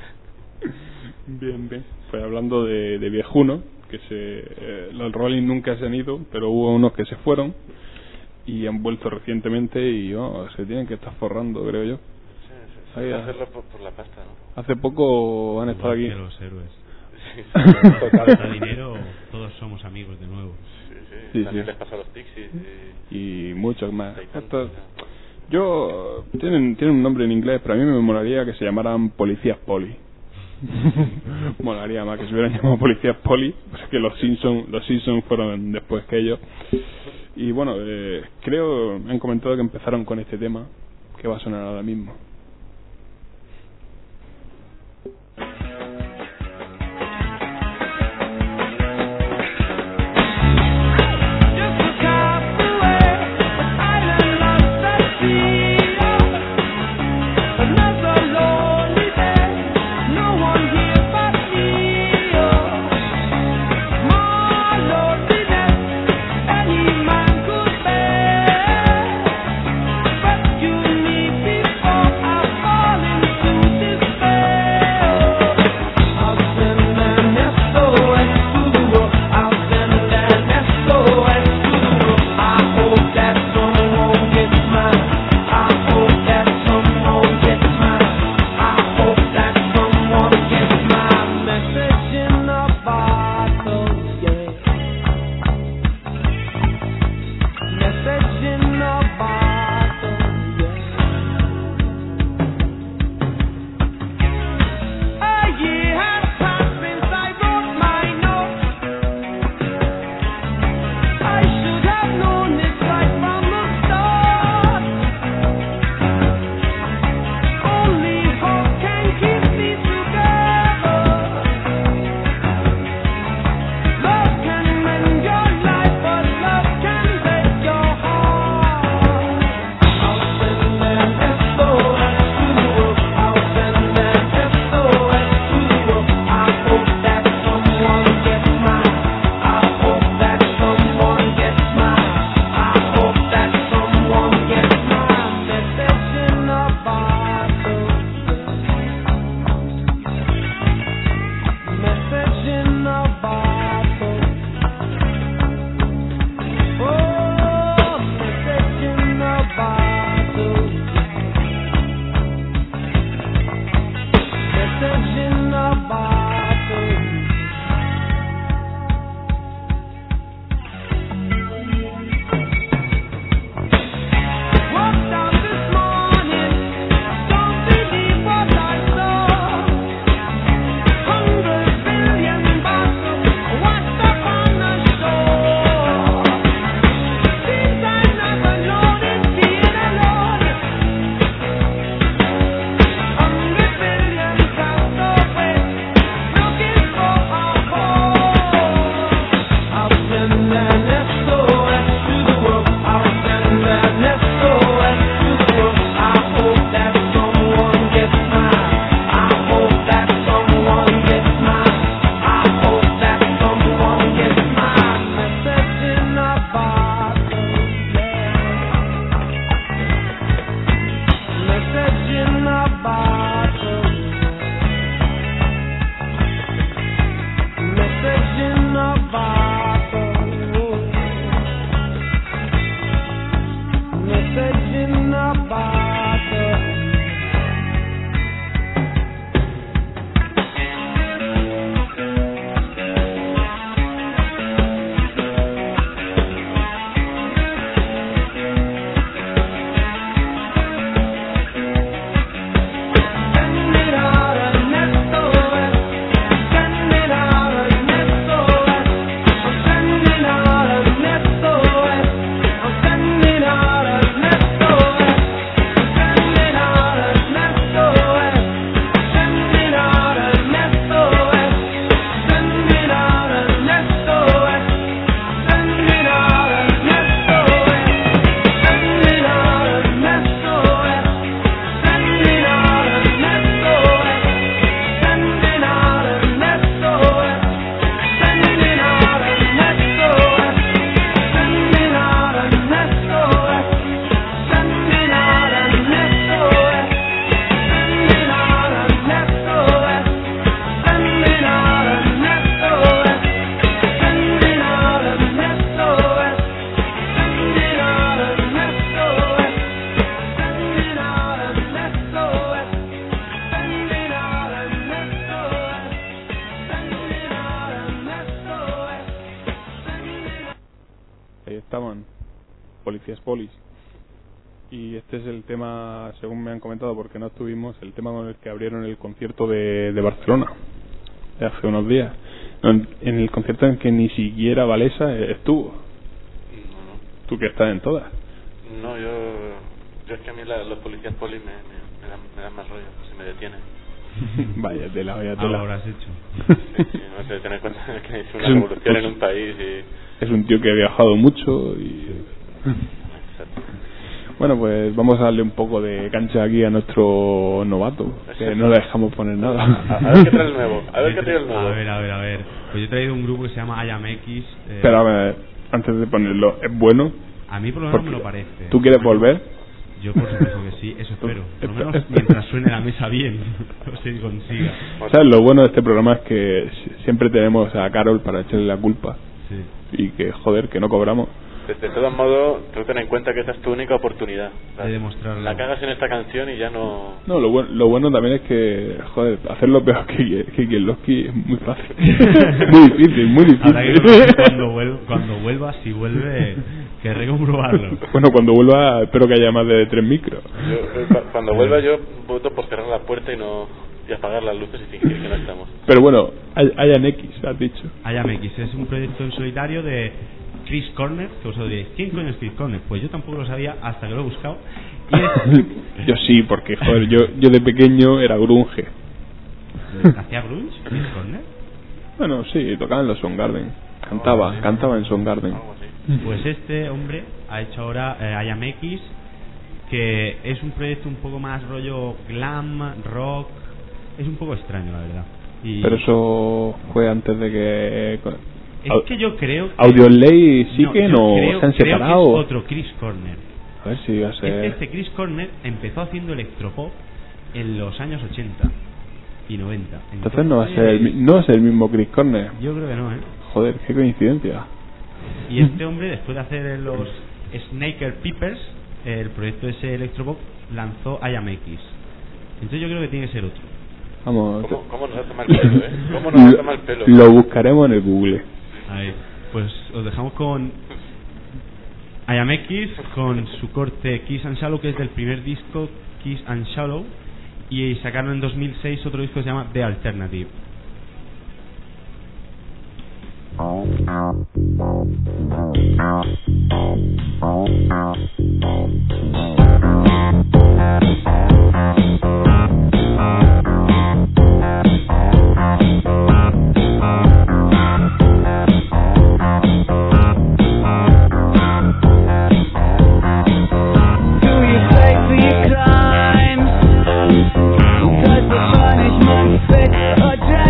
Bien, bien. Pues hablando de, de viejunos, que se eh, los Rolling nunca se han ido, pero hubo unos que se fueron y han vuelto recientemente y oh, se tienen que estar forrando, creo yo. Sí, sí, sí. Ahí, Hacerlo por, por la pasta, ¿no? hace poco han estado Igual aquí. que los héroes. Sí, sí, total. Para dinero, todos somos amigos de nuevo. Sí, sí, Sí, también sí. les pasa a los Pixies y... Y muchos más. Titans, Estos- ya. yo tienen tienen un nombre en inglés, pero a mí me molaría que se llamaran policías poli. Molaría más que se hubieran llamado policías poli, porque los Simpsons los Simpsons fueron después que ellos. Y bueno, eh, creo, me han comentado que empezaron con este tema, que va a sonar ahora mismo. But you need before Y este es el tema, según me han comentado, porque no estuvimos, el tema con el que abrieron el concierto de, de Barcelona de hace unos días. No, en, en el concierto en que ni siquiera Valesa estuvo. No, no. Tú que estás en todas. No, yo, yo es que a mí la, los policías polis me, me, me, dan, me dan más rollo, si me detienen. Vaya tela, vaya Algo tela. habrás hecho. Sí, sí, no sé, tener en cuenta que es una Es un- revolución en un país y... Es un tío que ha viajado mucho y... Exacto. Bueno, pues vamos a darle un poco de cancha aquí a nuestro novato, que no le dejamos poner nada. A, a ver qué trae el nuevo, a ver qué trae el nuevo. A ver, a ver, a ver. Pues yo he traído un grupo que se llama I Am X. Eh, Pero a ver, antes de ponerlo, ¿es bueno? a mí por lo menos me Porque lo parece. ¿Tú quieres volver? Yo por supuesto que sí, eso espero. Por lo menos mientras suene la mesa bien, no sé si consiga. ¿Sabes? Lo bueno de este programa es que si- siempre tenemos a Carol para echarle la culpa. Sí. Y que, joder, que no cobramos. De, de todos modos, tú ten en cuenta que esta es tu única oportunidad. O sea, De demostrarlo. La cagas en esta canción y ya no... No, lo bueno, lo bueno también es que, joder, hacerlo peor que, que Kielowski es muy fácil. Muy difícil, muy Habrá que difícil. ver cuando, vuel- cuando vuelva, si vuelve, querré comprobarlo. Bueno, cuando vuelva espero que haya más de tres micros. Yo, yo, cu- cuando vuelva yo voto por cerrar la puerta y no y apagar las luces y fingir que no estamos. Pero bueno, hay, hay en X, has dicho. I Am X es un proyecto en solitario de Chris Cornell, que vosotros diréis, ¿quién coño es Chris Cornell? Pues yo tampoco lo sabía hasta que lo he buscado. Y es... Yo sí, porque, joder, yo, yo de pequeño era grunge. ¿Hacía grunge? Chris Cornell. Bueno, sí, tocaba en los Soundgarden. Cantaba, Oh, cantaba en Soundgarden. Algo así. Pues este hombre ha hecho ahora eh, I Am X, que es un proyecto un poco más rollo glam, rock. Es un poco extraño, la verdad. Y Pero eso fue antes de que... es que yo creo que... Audioslave No, siguen yo o creo- se han creo que separado. es otro Chris Cornell. A ver si va a Es que ser... este Chris Cornell empezó haciendo electropop en los años ochenta y noventa. Entonces no va a ser el, mi- no va a ser el mismo Chris Cornell. Yo creo que no, ¿eh? Joder, qué coincidencia. Y este hombre, después de hacer los Snaker Peepers, el proyecto ese electropop, lanzó I Am X. Entonces yo creo que tiene que ser otro. Vamos, ¿Cómo, ¿Cómo nos ha tomado el pelo, eh? ¿Cómo nos ha tomado el pelo? lo buscaremos en el Google. A ver, pues os dejamos con I Am X, con su corte Kiss and Shallow, que es del primer disco Kiss and Shallow, y sacaron en dos mil seis otro disco que se llama The Alternative. Do you pay for your crimes? Does the punishment fit or down?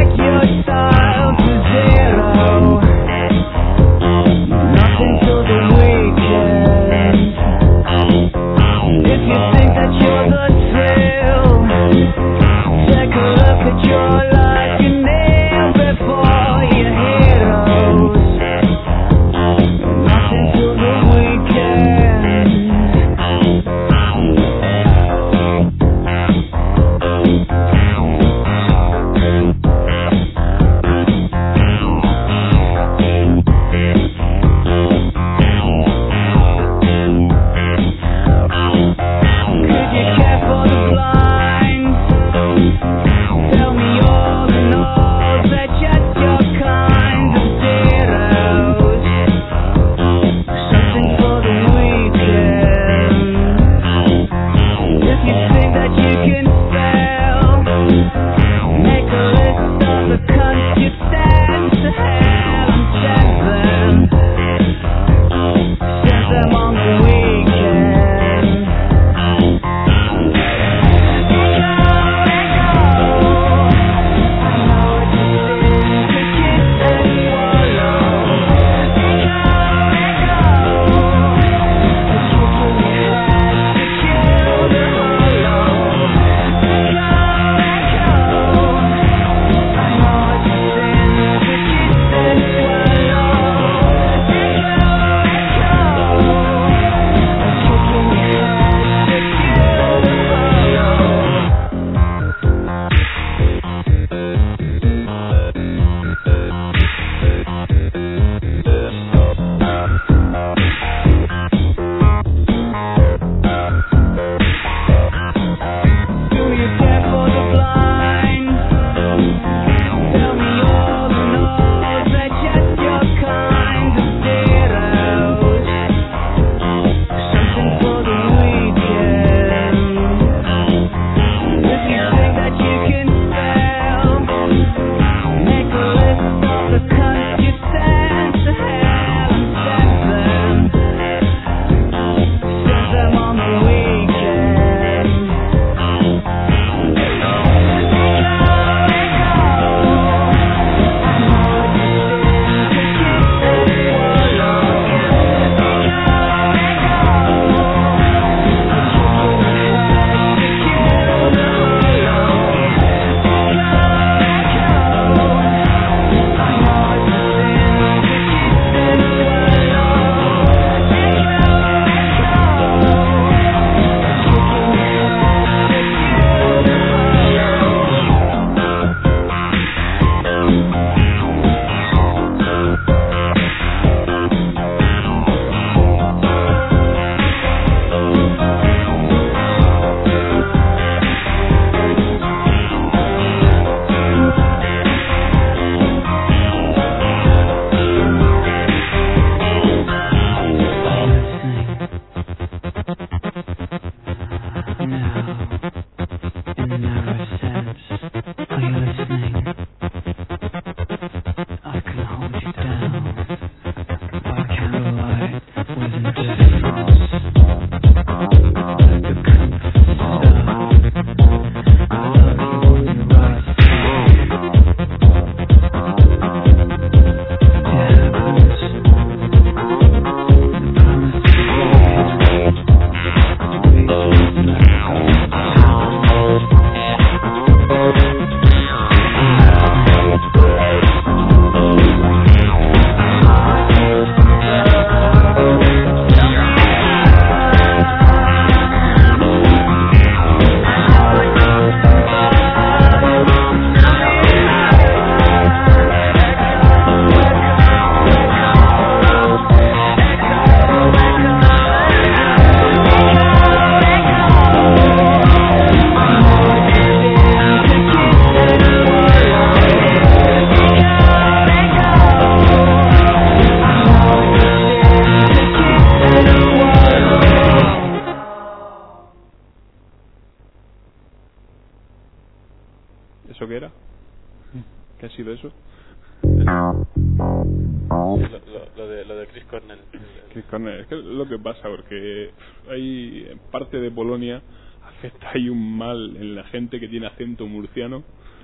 eso qué era? ¿Qué ha sido eso? Lo, lo, lo de lo de Chris Cornell. Chris Cornell, es que es lo que pasa, porque hay en parte de Polonia afecta ahí un mal en la gente que tiene acento murciano,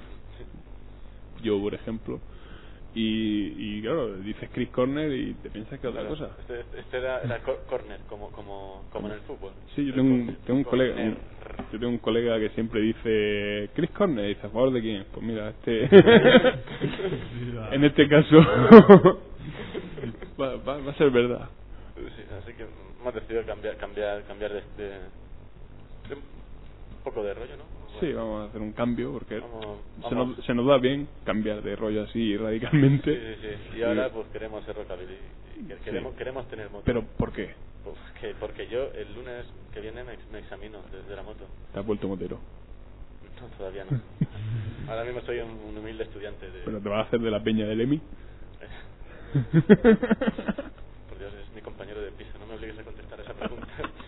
yo por ejemplo, y, y claro, dices Chris Cornell y te piensas que es otra cosa. Este, este era, era corner, como como como en el fútbol. Sí, yo tengo un, tengo un colega un, yo tengo un colega que siempre dice Chris Cornell, y dice, ¿a favor de quién? Pues mira, este en este caso va, va, va a ser verdad. Sí, así que hemos decidido cambiar cambiar cambiar de, de, de un poco de rollo, ¿no? Sí, vamos a hacer un cambio porque vamos, se, vamos. nos, se nos da bien cambiar de rollo así radicalmente. Sí, sí, sí. Y ahora pues queremos ser rockabilly y queremos sí. queremos tener moto. ¿Pero por qué? Pues que porque yo el lunes que viene me, me examino desde la moto. ¿Te has vuelto motero? No, todavía no. Ahora mismo soy un, un humilde estudiante de... ¿Pero te vas a hacer de la peña del Emi? Por Dios, es mi compañero de piso, no me obligues a contestar esa pregunta.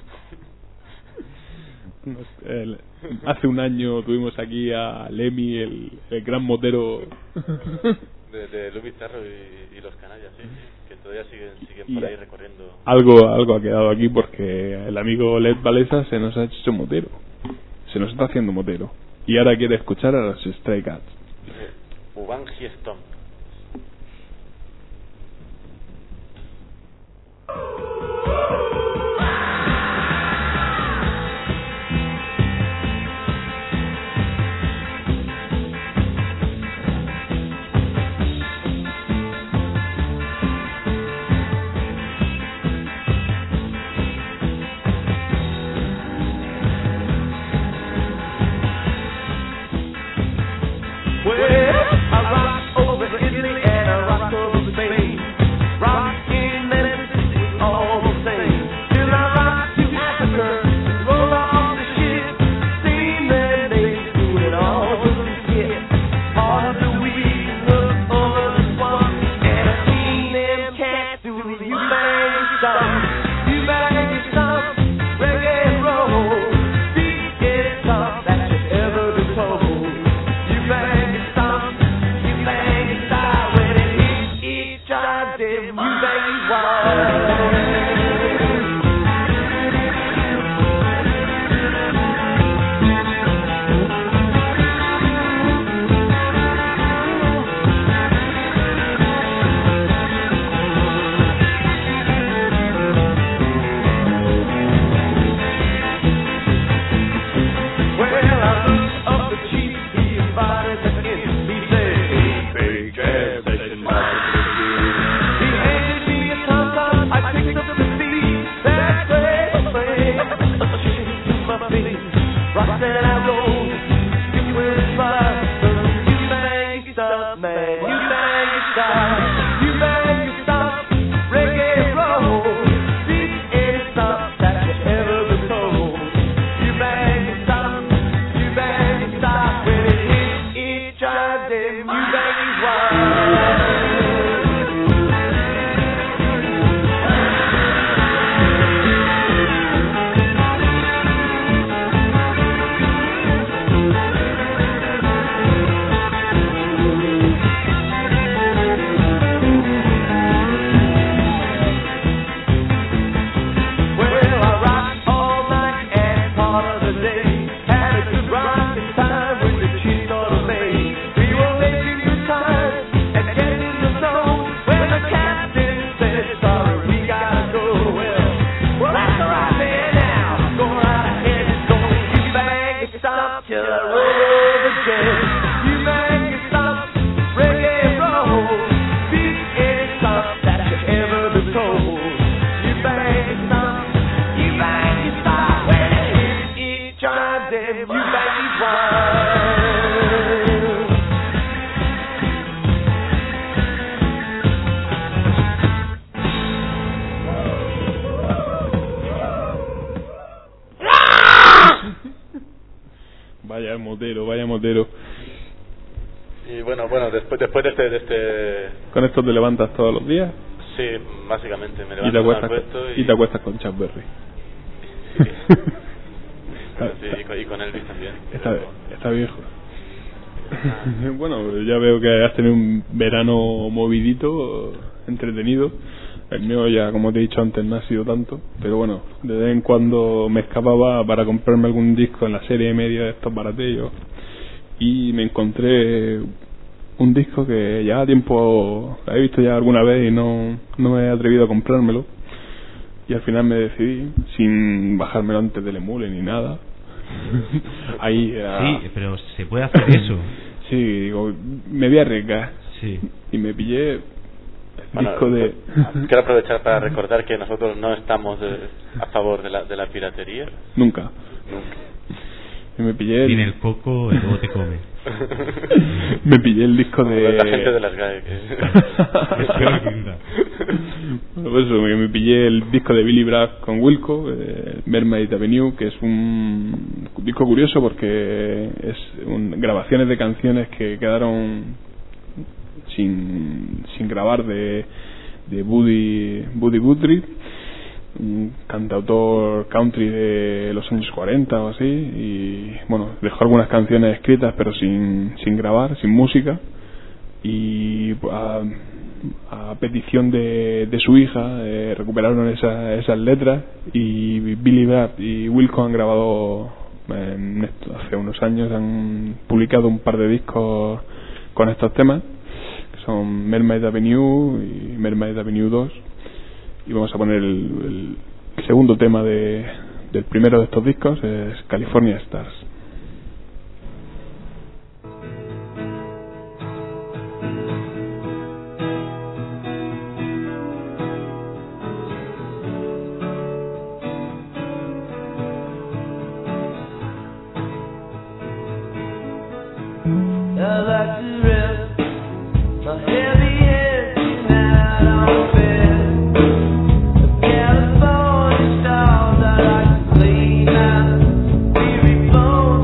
El, hace un año tuvimos aquí a Lemmy, el, el gran motero de, de Luis Pizarro y, y los canallas, sí, que todavía siguen siguen por ahí recorriendo. Algo algo ha quedado aquí porque el amigo Led Valesa se nos ha hecho motero, se nos está haciendo motero y ahora quiere escuchar a los Stray Cats. Eh, Ubangi Stomp. Vaya motero, vaya motero. Y bueno, bueno, después después de este, de este... ¿Con esto te levantas todos los días? Sí, básicamente me y te levanto acuestas, al puesto y... y te acuestas con Chuck Berry. Sí, sí y, con, y con Elvis también. Está, está viejo. Bueno, ya veo que has tenido un verano movidito, entretenido. El mío ya, como te he dicho antes, no ha sido tanto, pero bueno, de vez en cuando me escapaba para comprarme algún disco en la serie media de estos baratillos y me encontré un disco que ya a tiempo lo he visto ya alguna vez y no, no me he atrevido a comprármelo, y al final me decidí, sin bajármelo antes del emule ni nada. Ahí a... Sí, pero se puede hacer eso. Sí, digo, me voy a arriesgar. Sí. Y me pillé el Bueno, disco de... quiero aprovechar para recordar que nosotros no estamos de, a favor de la, de la piratería. Nunca. Nunca. Y me pillé el... Tiene el coco y luego te come. Me pillé el disco de... La gente de las G A E. Bueno, pues eso, me, me pillé el disco de Billy Bragg con Wilco, eh, Mermaid Avenue, que es un disco curioso porque es un, grabaciones de canciones que quedaron sin, sin grabar de, de Buddy, Buddy Guthrie, un cantautor country de los años cuarenta o así, y bueno, dejó algunas canciones escritas pero sin, sin grabar, sin música, y a, a petición de, de su hija eh, recuperaron esa, esas letras, y Billy Bragg y Wilco han grabado en esto, hace unos años han publicado un par de discos con estos temas, que son Mermaid Avenue y Mermaid Avenue dos. Y vamos a poner el, el segundo tema de, del primero de estos discos, es California Stars. California stars, I like to play now. We reborn.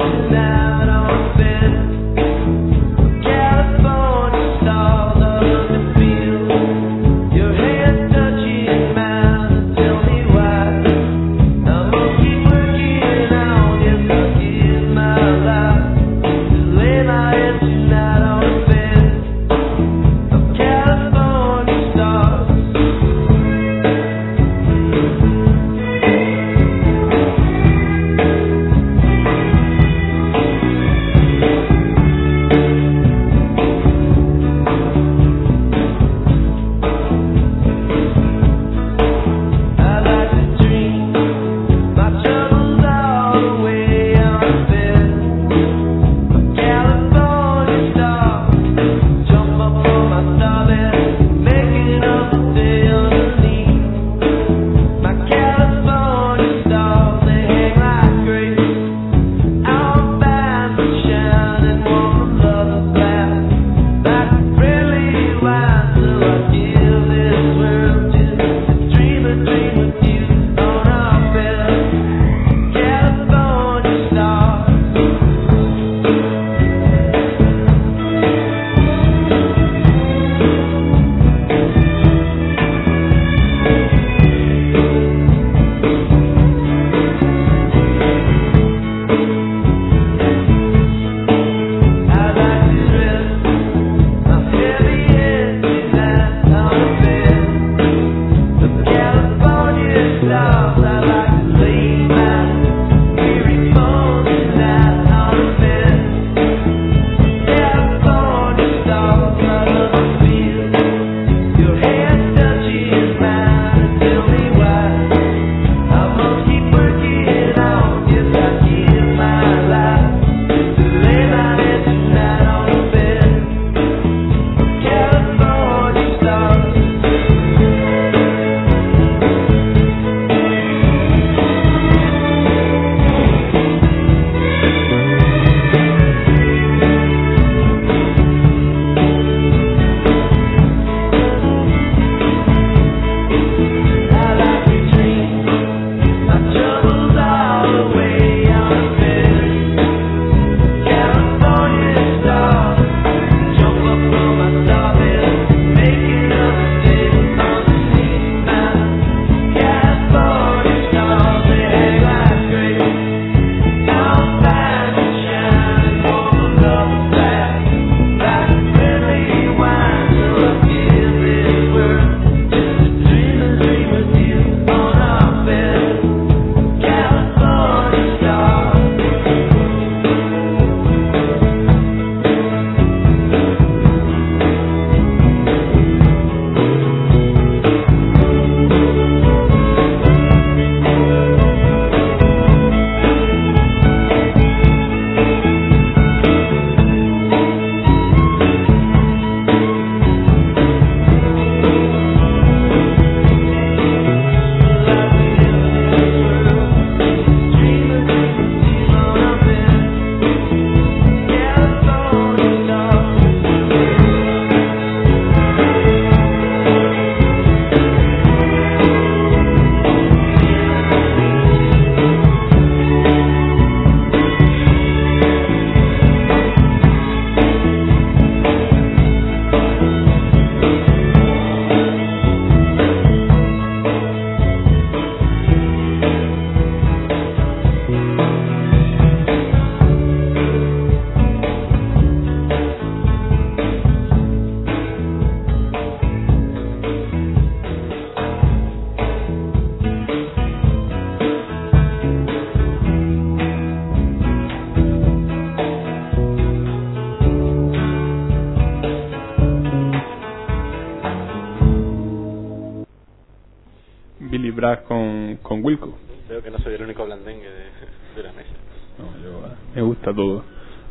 Brad con, con Wilco. Veo que no soy el único blandengue de, de la mesa. No, yo, me gusta todo.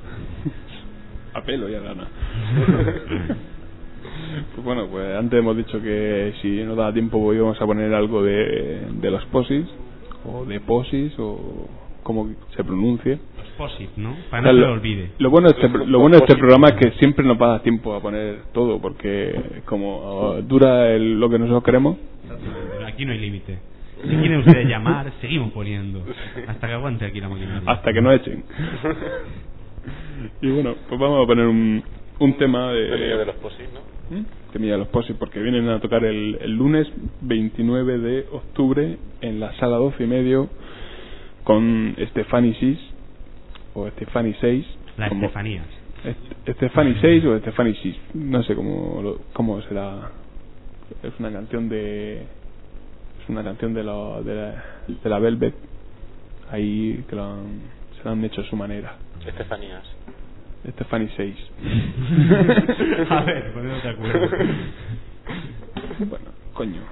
A pelo y a gana. Pues bueno, pues antes hemos dicho que si nos da tiempo pues íbamos a poner algo de, de los posis, o de posis, o como se pronuncie. Los posis, ¿no? Para no se lo olvide. Lo bueno de este, lo bueno de este programa es que siempre nos va a dar tiempo a poner todo, porque como dura el, lo que nosotros queremos. Aquí no hay límite. Si quieren ustedes llamar, seguimos poniendo. Hasta que aguante aquí la maquinaria. Hasta que nos echen. Y bueno, pues vamos a poner un, un tema de... Temilla de los posis, ¿no? ¿Mm? Temilla de los posis, porque vienen a tocar el, el lunes veintinueve de octubre en la sala doce y medio con Estefani seis o Estefani seis. Las como, Estefanías. Estefani seis o Estefani seis. No sé cómo, lo, cómo será. Es una canción de... Es una canción de la, de la, de la Velvet. Ahí que lo han, se lo han hecho a su manera. Estefanías. Estefani seis. A ver, ponemos de acuerdo. Bueno, coño.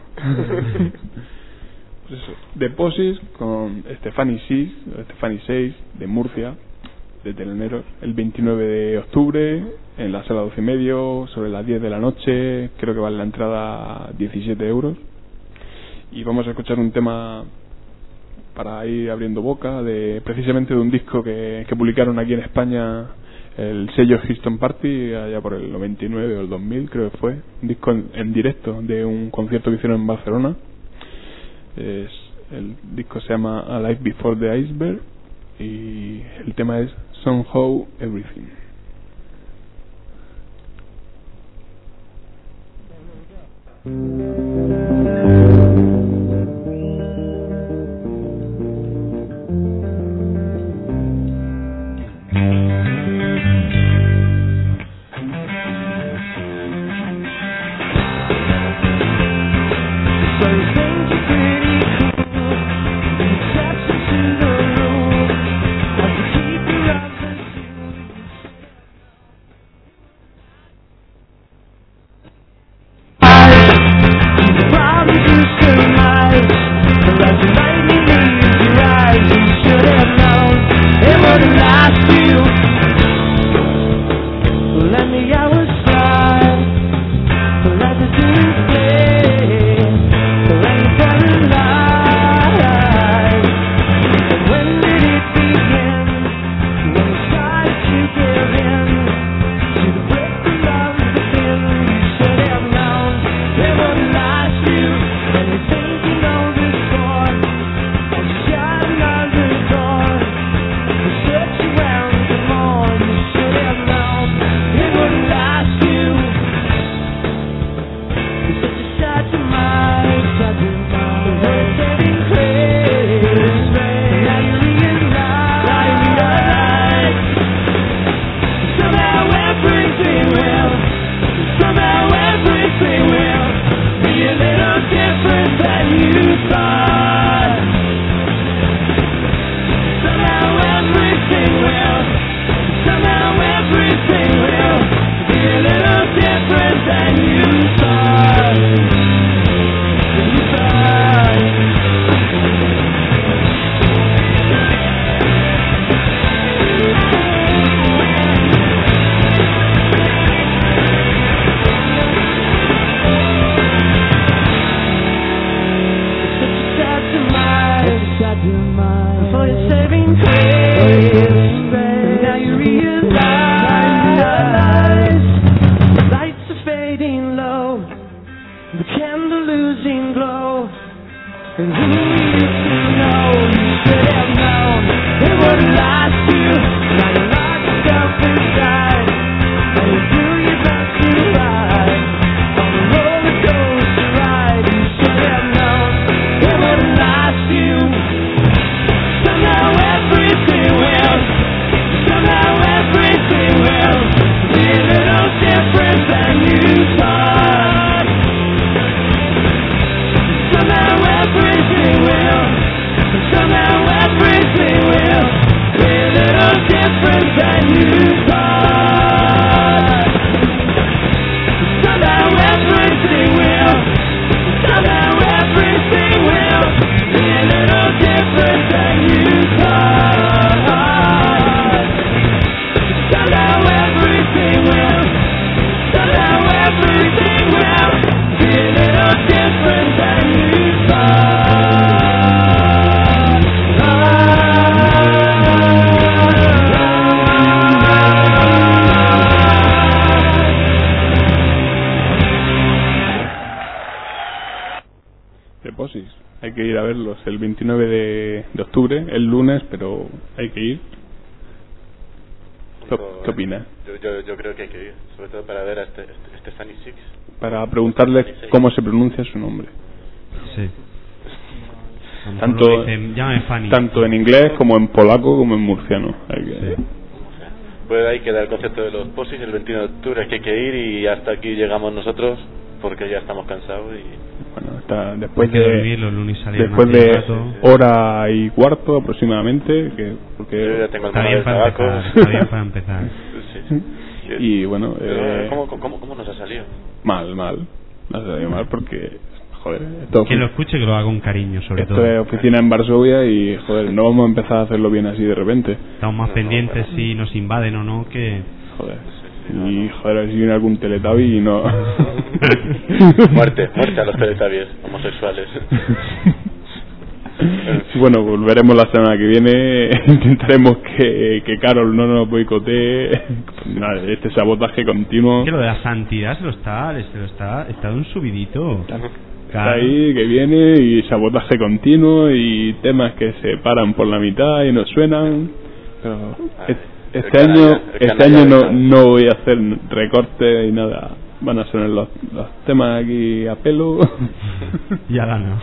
Pues eso, de Posis con Estefani seis, Estefani seis de Murcia, de Teleneros, el veintinueve de octubre en la sala doce y medio, sobre las diez de la noche. Creo que vale la entrada diecisiete euros. Y vamos a escuchar un tema para ir abriendo boca, de precisamente de un disco que, que publicaron aquí en España el sello Houston Party allá por el noventa y nueve o el dos mil, creo que fue, un disco en, en directo de un concierto que hicieron en Barcelona. Es, el disco se llama Alive Before the Iceberg y el tema es Somehow Everything. Eyes ir a verlos el veintinueve de, de octubre, el lunes, pero hay que ir. ¿Qué, ¿qué opinas? Yo, yo, yo creo que hay que ir, sobre todo para ver a este, este Stephanie Six. Para preguntarle cómo se pronuncia su nombre. Sí. Tanto, dicen, tanto en inglés como en polaco como en murciano. Hay que... sí. Pues ahí queda el concepto de los posis, el veintiuno de octubre hay que ir y hasta aquí llegamos nosotros porque ya estamos cansados y... Bueno, está después de, dormir, los lunes después de hora y cuarto aproximadamente, que porque yo ya tengo el está, bien de para empezar, está bien para empezar. Sí. Y bueno, eh, ¿Cómo, cómo, ¿cómo nos ha salido? Mal, mal. Nos ha salido mal porque... Joder, esto que lo escuche, que lo haga con cariño, sobre esto todo. Esto es oficina en Varsovia y, joder, no vamos a empezar a hacerlo bien así de repente. Estamos más no, pendientes no, si nos invaden o no que... Joder. Y, joder, a ver si viene algún Teletubby y no... muerte, muerte a los Teletubbies homosexuales. Bueno, volveremos la semana que viene. Intentaremos que, que Carol no nos boicotee. Nada, este sabotaje continuo. Que lo de la santidad se lo está, se lo está, está de un subidito. Está ahí, que viene, y sabotaje continuo, y temas que se paran por la mitad y no suenan. Pero este año, este año no, no voy a hacer recortes y nada. Van a sonar los, los temas aquí a pelo. Y a gana.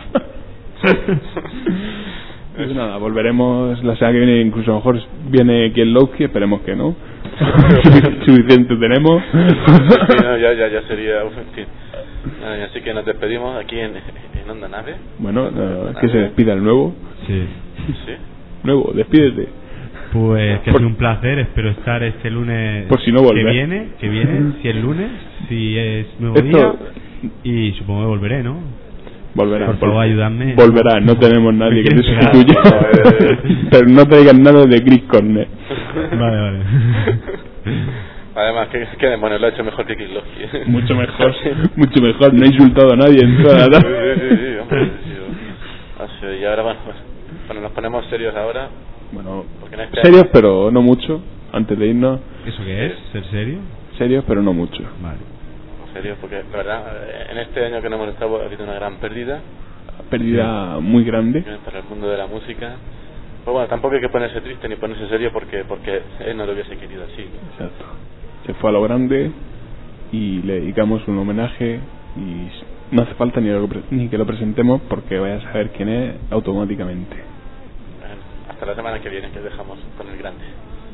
Pues nada, volveremos la semana que viene, incluso a lo mejor viene Kielowski, esperemos que no. Suficiente tenemos. Sí, no, ya, ya, ya sería, uf, en fin. Ay, así que nos despedimos aquí en, en Onda Nave. Bueno, no, es que se despida el nuevo. Sí. Sí. Nuevo, despídete. Pues que ha sido un placer, espero estar este lunes por si no volver. que viene, que viene, si es lunes, si es nuevo Esto... día, y supongo que volveré, ¿no? Volverá, por favor, ayudadme. Volverá, no tenemos nadie que te pegar, sustituya. Pero no traigan nada de Chris Cornell. Vale, vale. Además, ¿qué, qué demonios lo ha hecho mejor que Kielowski? Mucho mejor, mucho mejor. No ha insultado a nadie en toda la tarde. Sí, sí, sí, hombre. Sí, y ahora, bueno, bueno, nos ponemos serios ahora. Bueno, en este serios, año... pero no mucho. Antes de irnos. ¿Eso qué es? ¿Ser serio? Serios, pero no mucho. Vale. Serios, porque la verdad, en este año que no hemos estado ha habido una gran pérdida. Pérdida muy grande. Para el mundo de la música. Pues bueno, tampoco hay que ponerse triste ni ponerse serio porque porque él no lo hubiese querido así. Exacto. Se fue a lo grande y le dedicamos un homenaje y no hace falta ni, lo, ni que lo presentemos porque vaya a saber quién es automáticamente. Bueno, hasta la semana que viene que dejamos con el grande.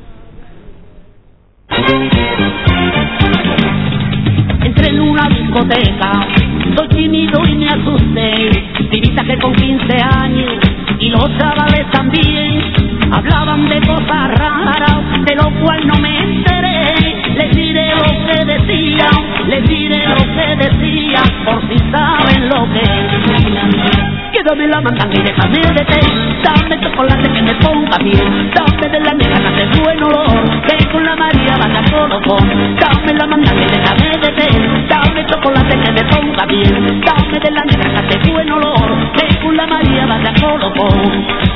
Entré en una discoteca, soy tímido y me asusté. Tirita que con quince años y los chavales también hablaban de cosas raras, de lo cual no me enteré. Les diré lo que decía, les diré lo que decía, por si saben lo que es. Quédame la mandanga y déjame de té, dame chocolate que me ponga bien, dame de la negra que hace buen olor, que con la María vaya colocón. Dame la mandanga y déjame de té, dame chocolate que me ponga bien, dame de la negra que hace buen olor, que con la María vaya colocón.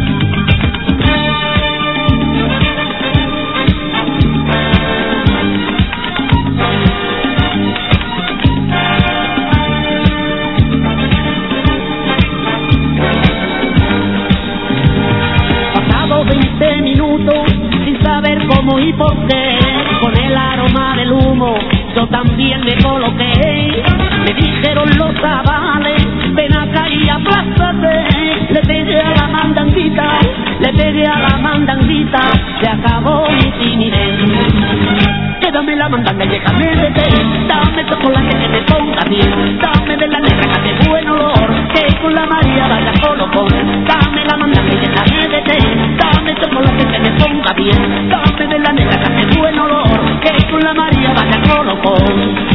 veinte minutos sin saber cómo y por qué, con el aroma del humo yo también me coloqué. Me dijeron los chavales, ven acá y aplástate. Le pegué a la mandanguita, le pegué a la mandanguita, se acabó mi timidez. Quédame la mandanga y déjame de té, dame chocolate que me ponga bien, dame de la negra que hace buen olor, que con la María vaya colocón. Dame la mandanga y déjame de té, dame chocolate que me ponga bien, dame de la negra que hace buen olor, que con la María vaya colocón.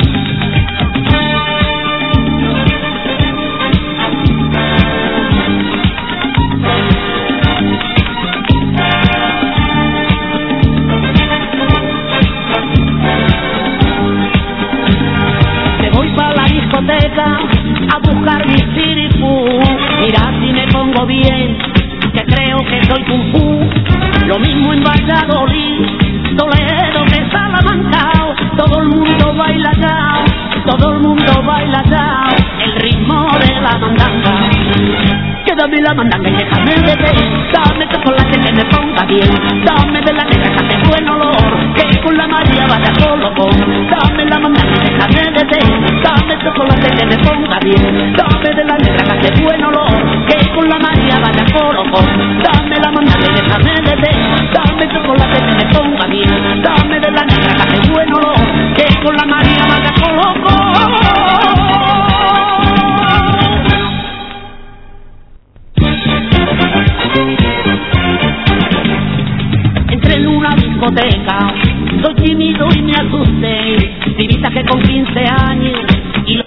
A buscar mi espíritu, mira si me pongo bien, que creo que soy kung fu. Lo mismo en Valladolid, Toledo que Salamanca, todo el mundo baila ya, todo el mundo baila ya. el ritmo de la mandanga. Que dame la mandanga y déjame beber, dame chocolate que me ponga bien, dame de la negra que hace buen olor, que con la María vaya colocón. Dame la mandanga y déjame beber, dame chocolate que me ponga bien, dame de la negra que hace buen olor, que con la María vaya colocón. Dame la mandanga y déjame beber, dame chocolate que me ponga bien, dame de la negra que hace buen olor, que con la María vaya colocón. Entré en una discoteca, soy tímido y me asusté, divisa que con quince años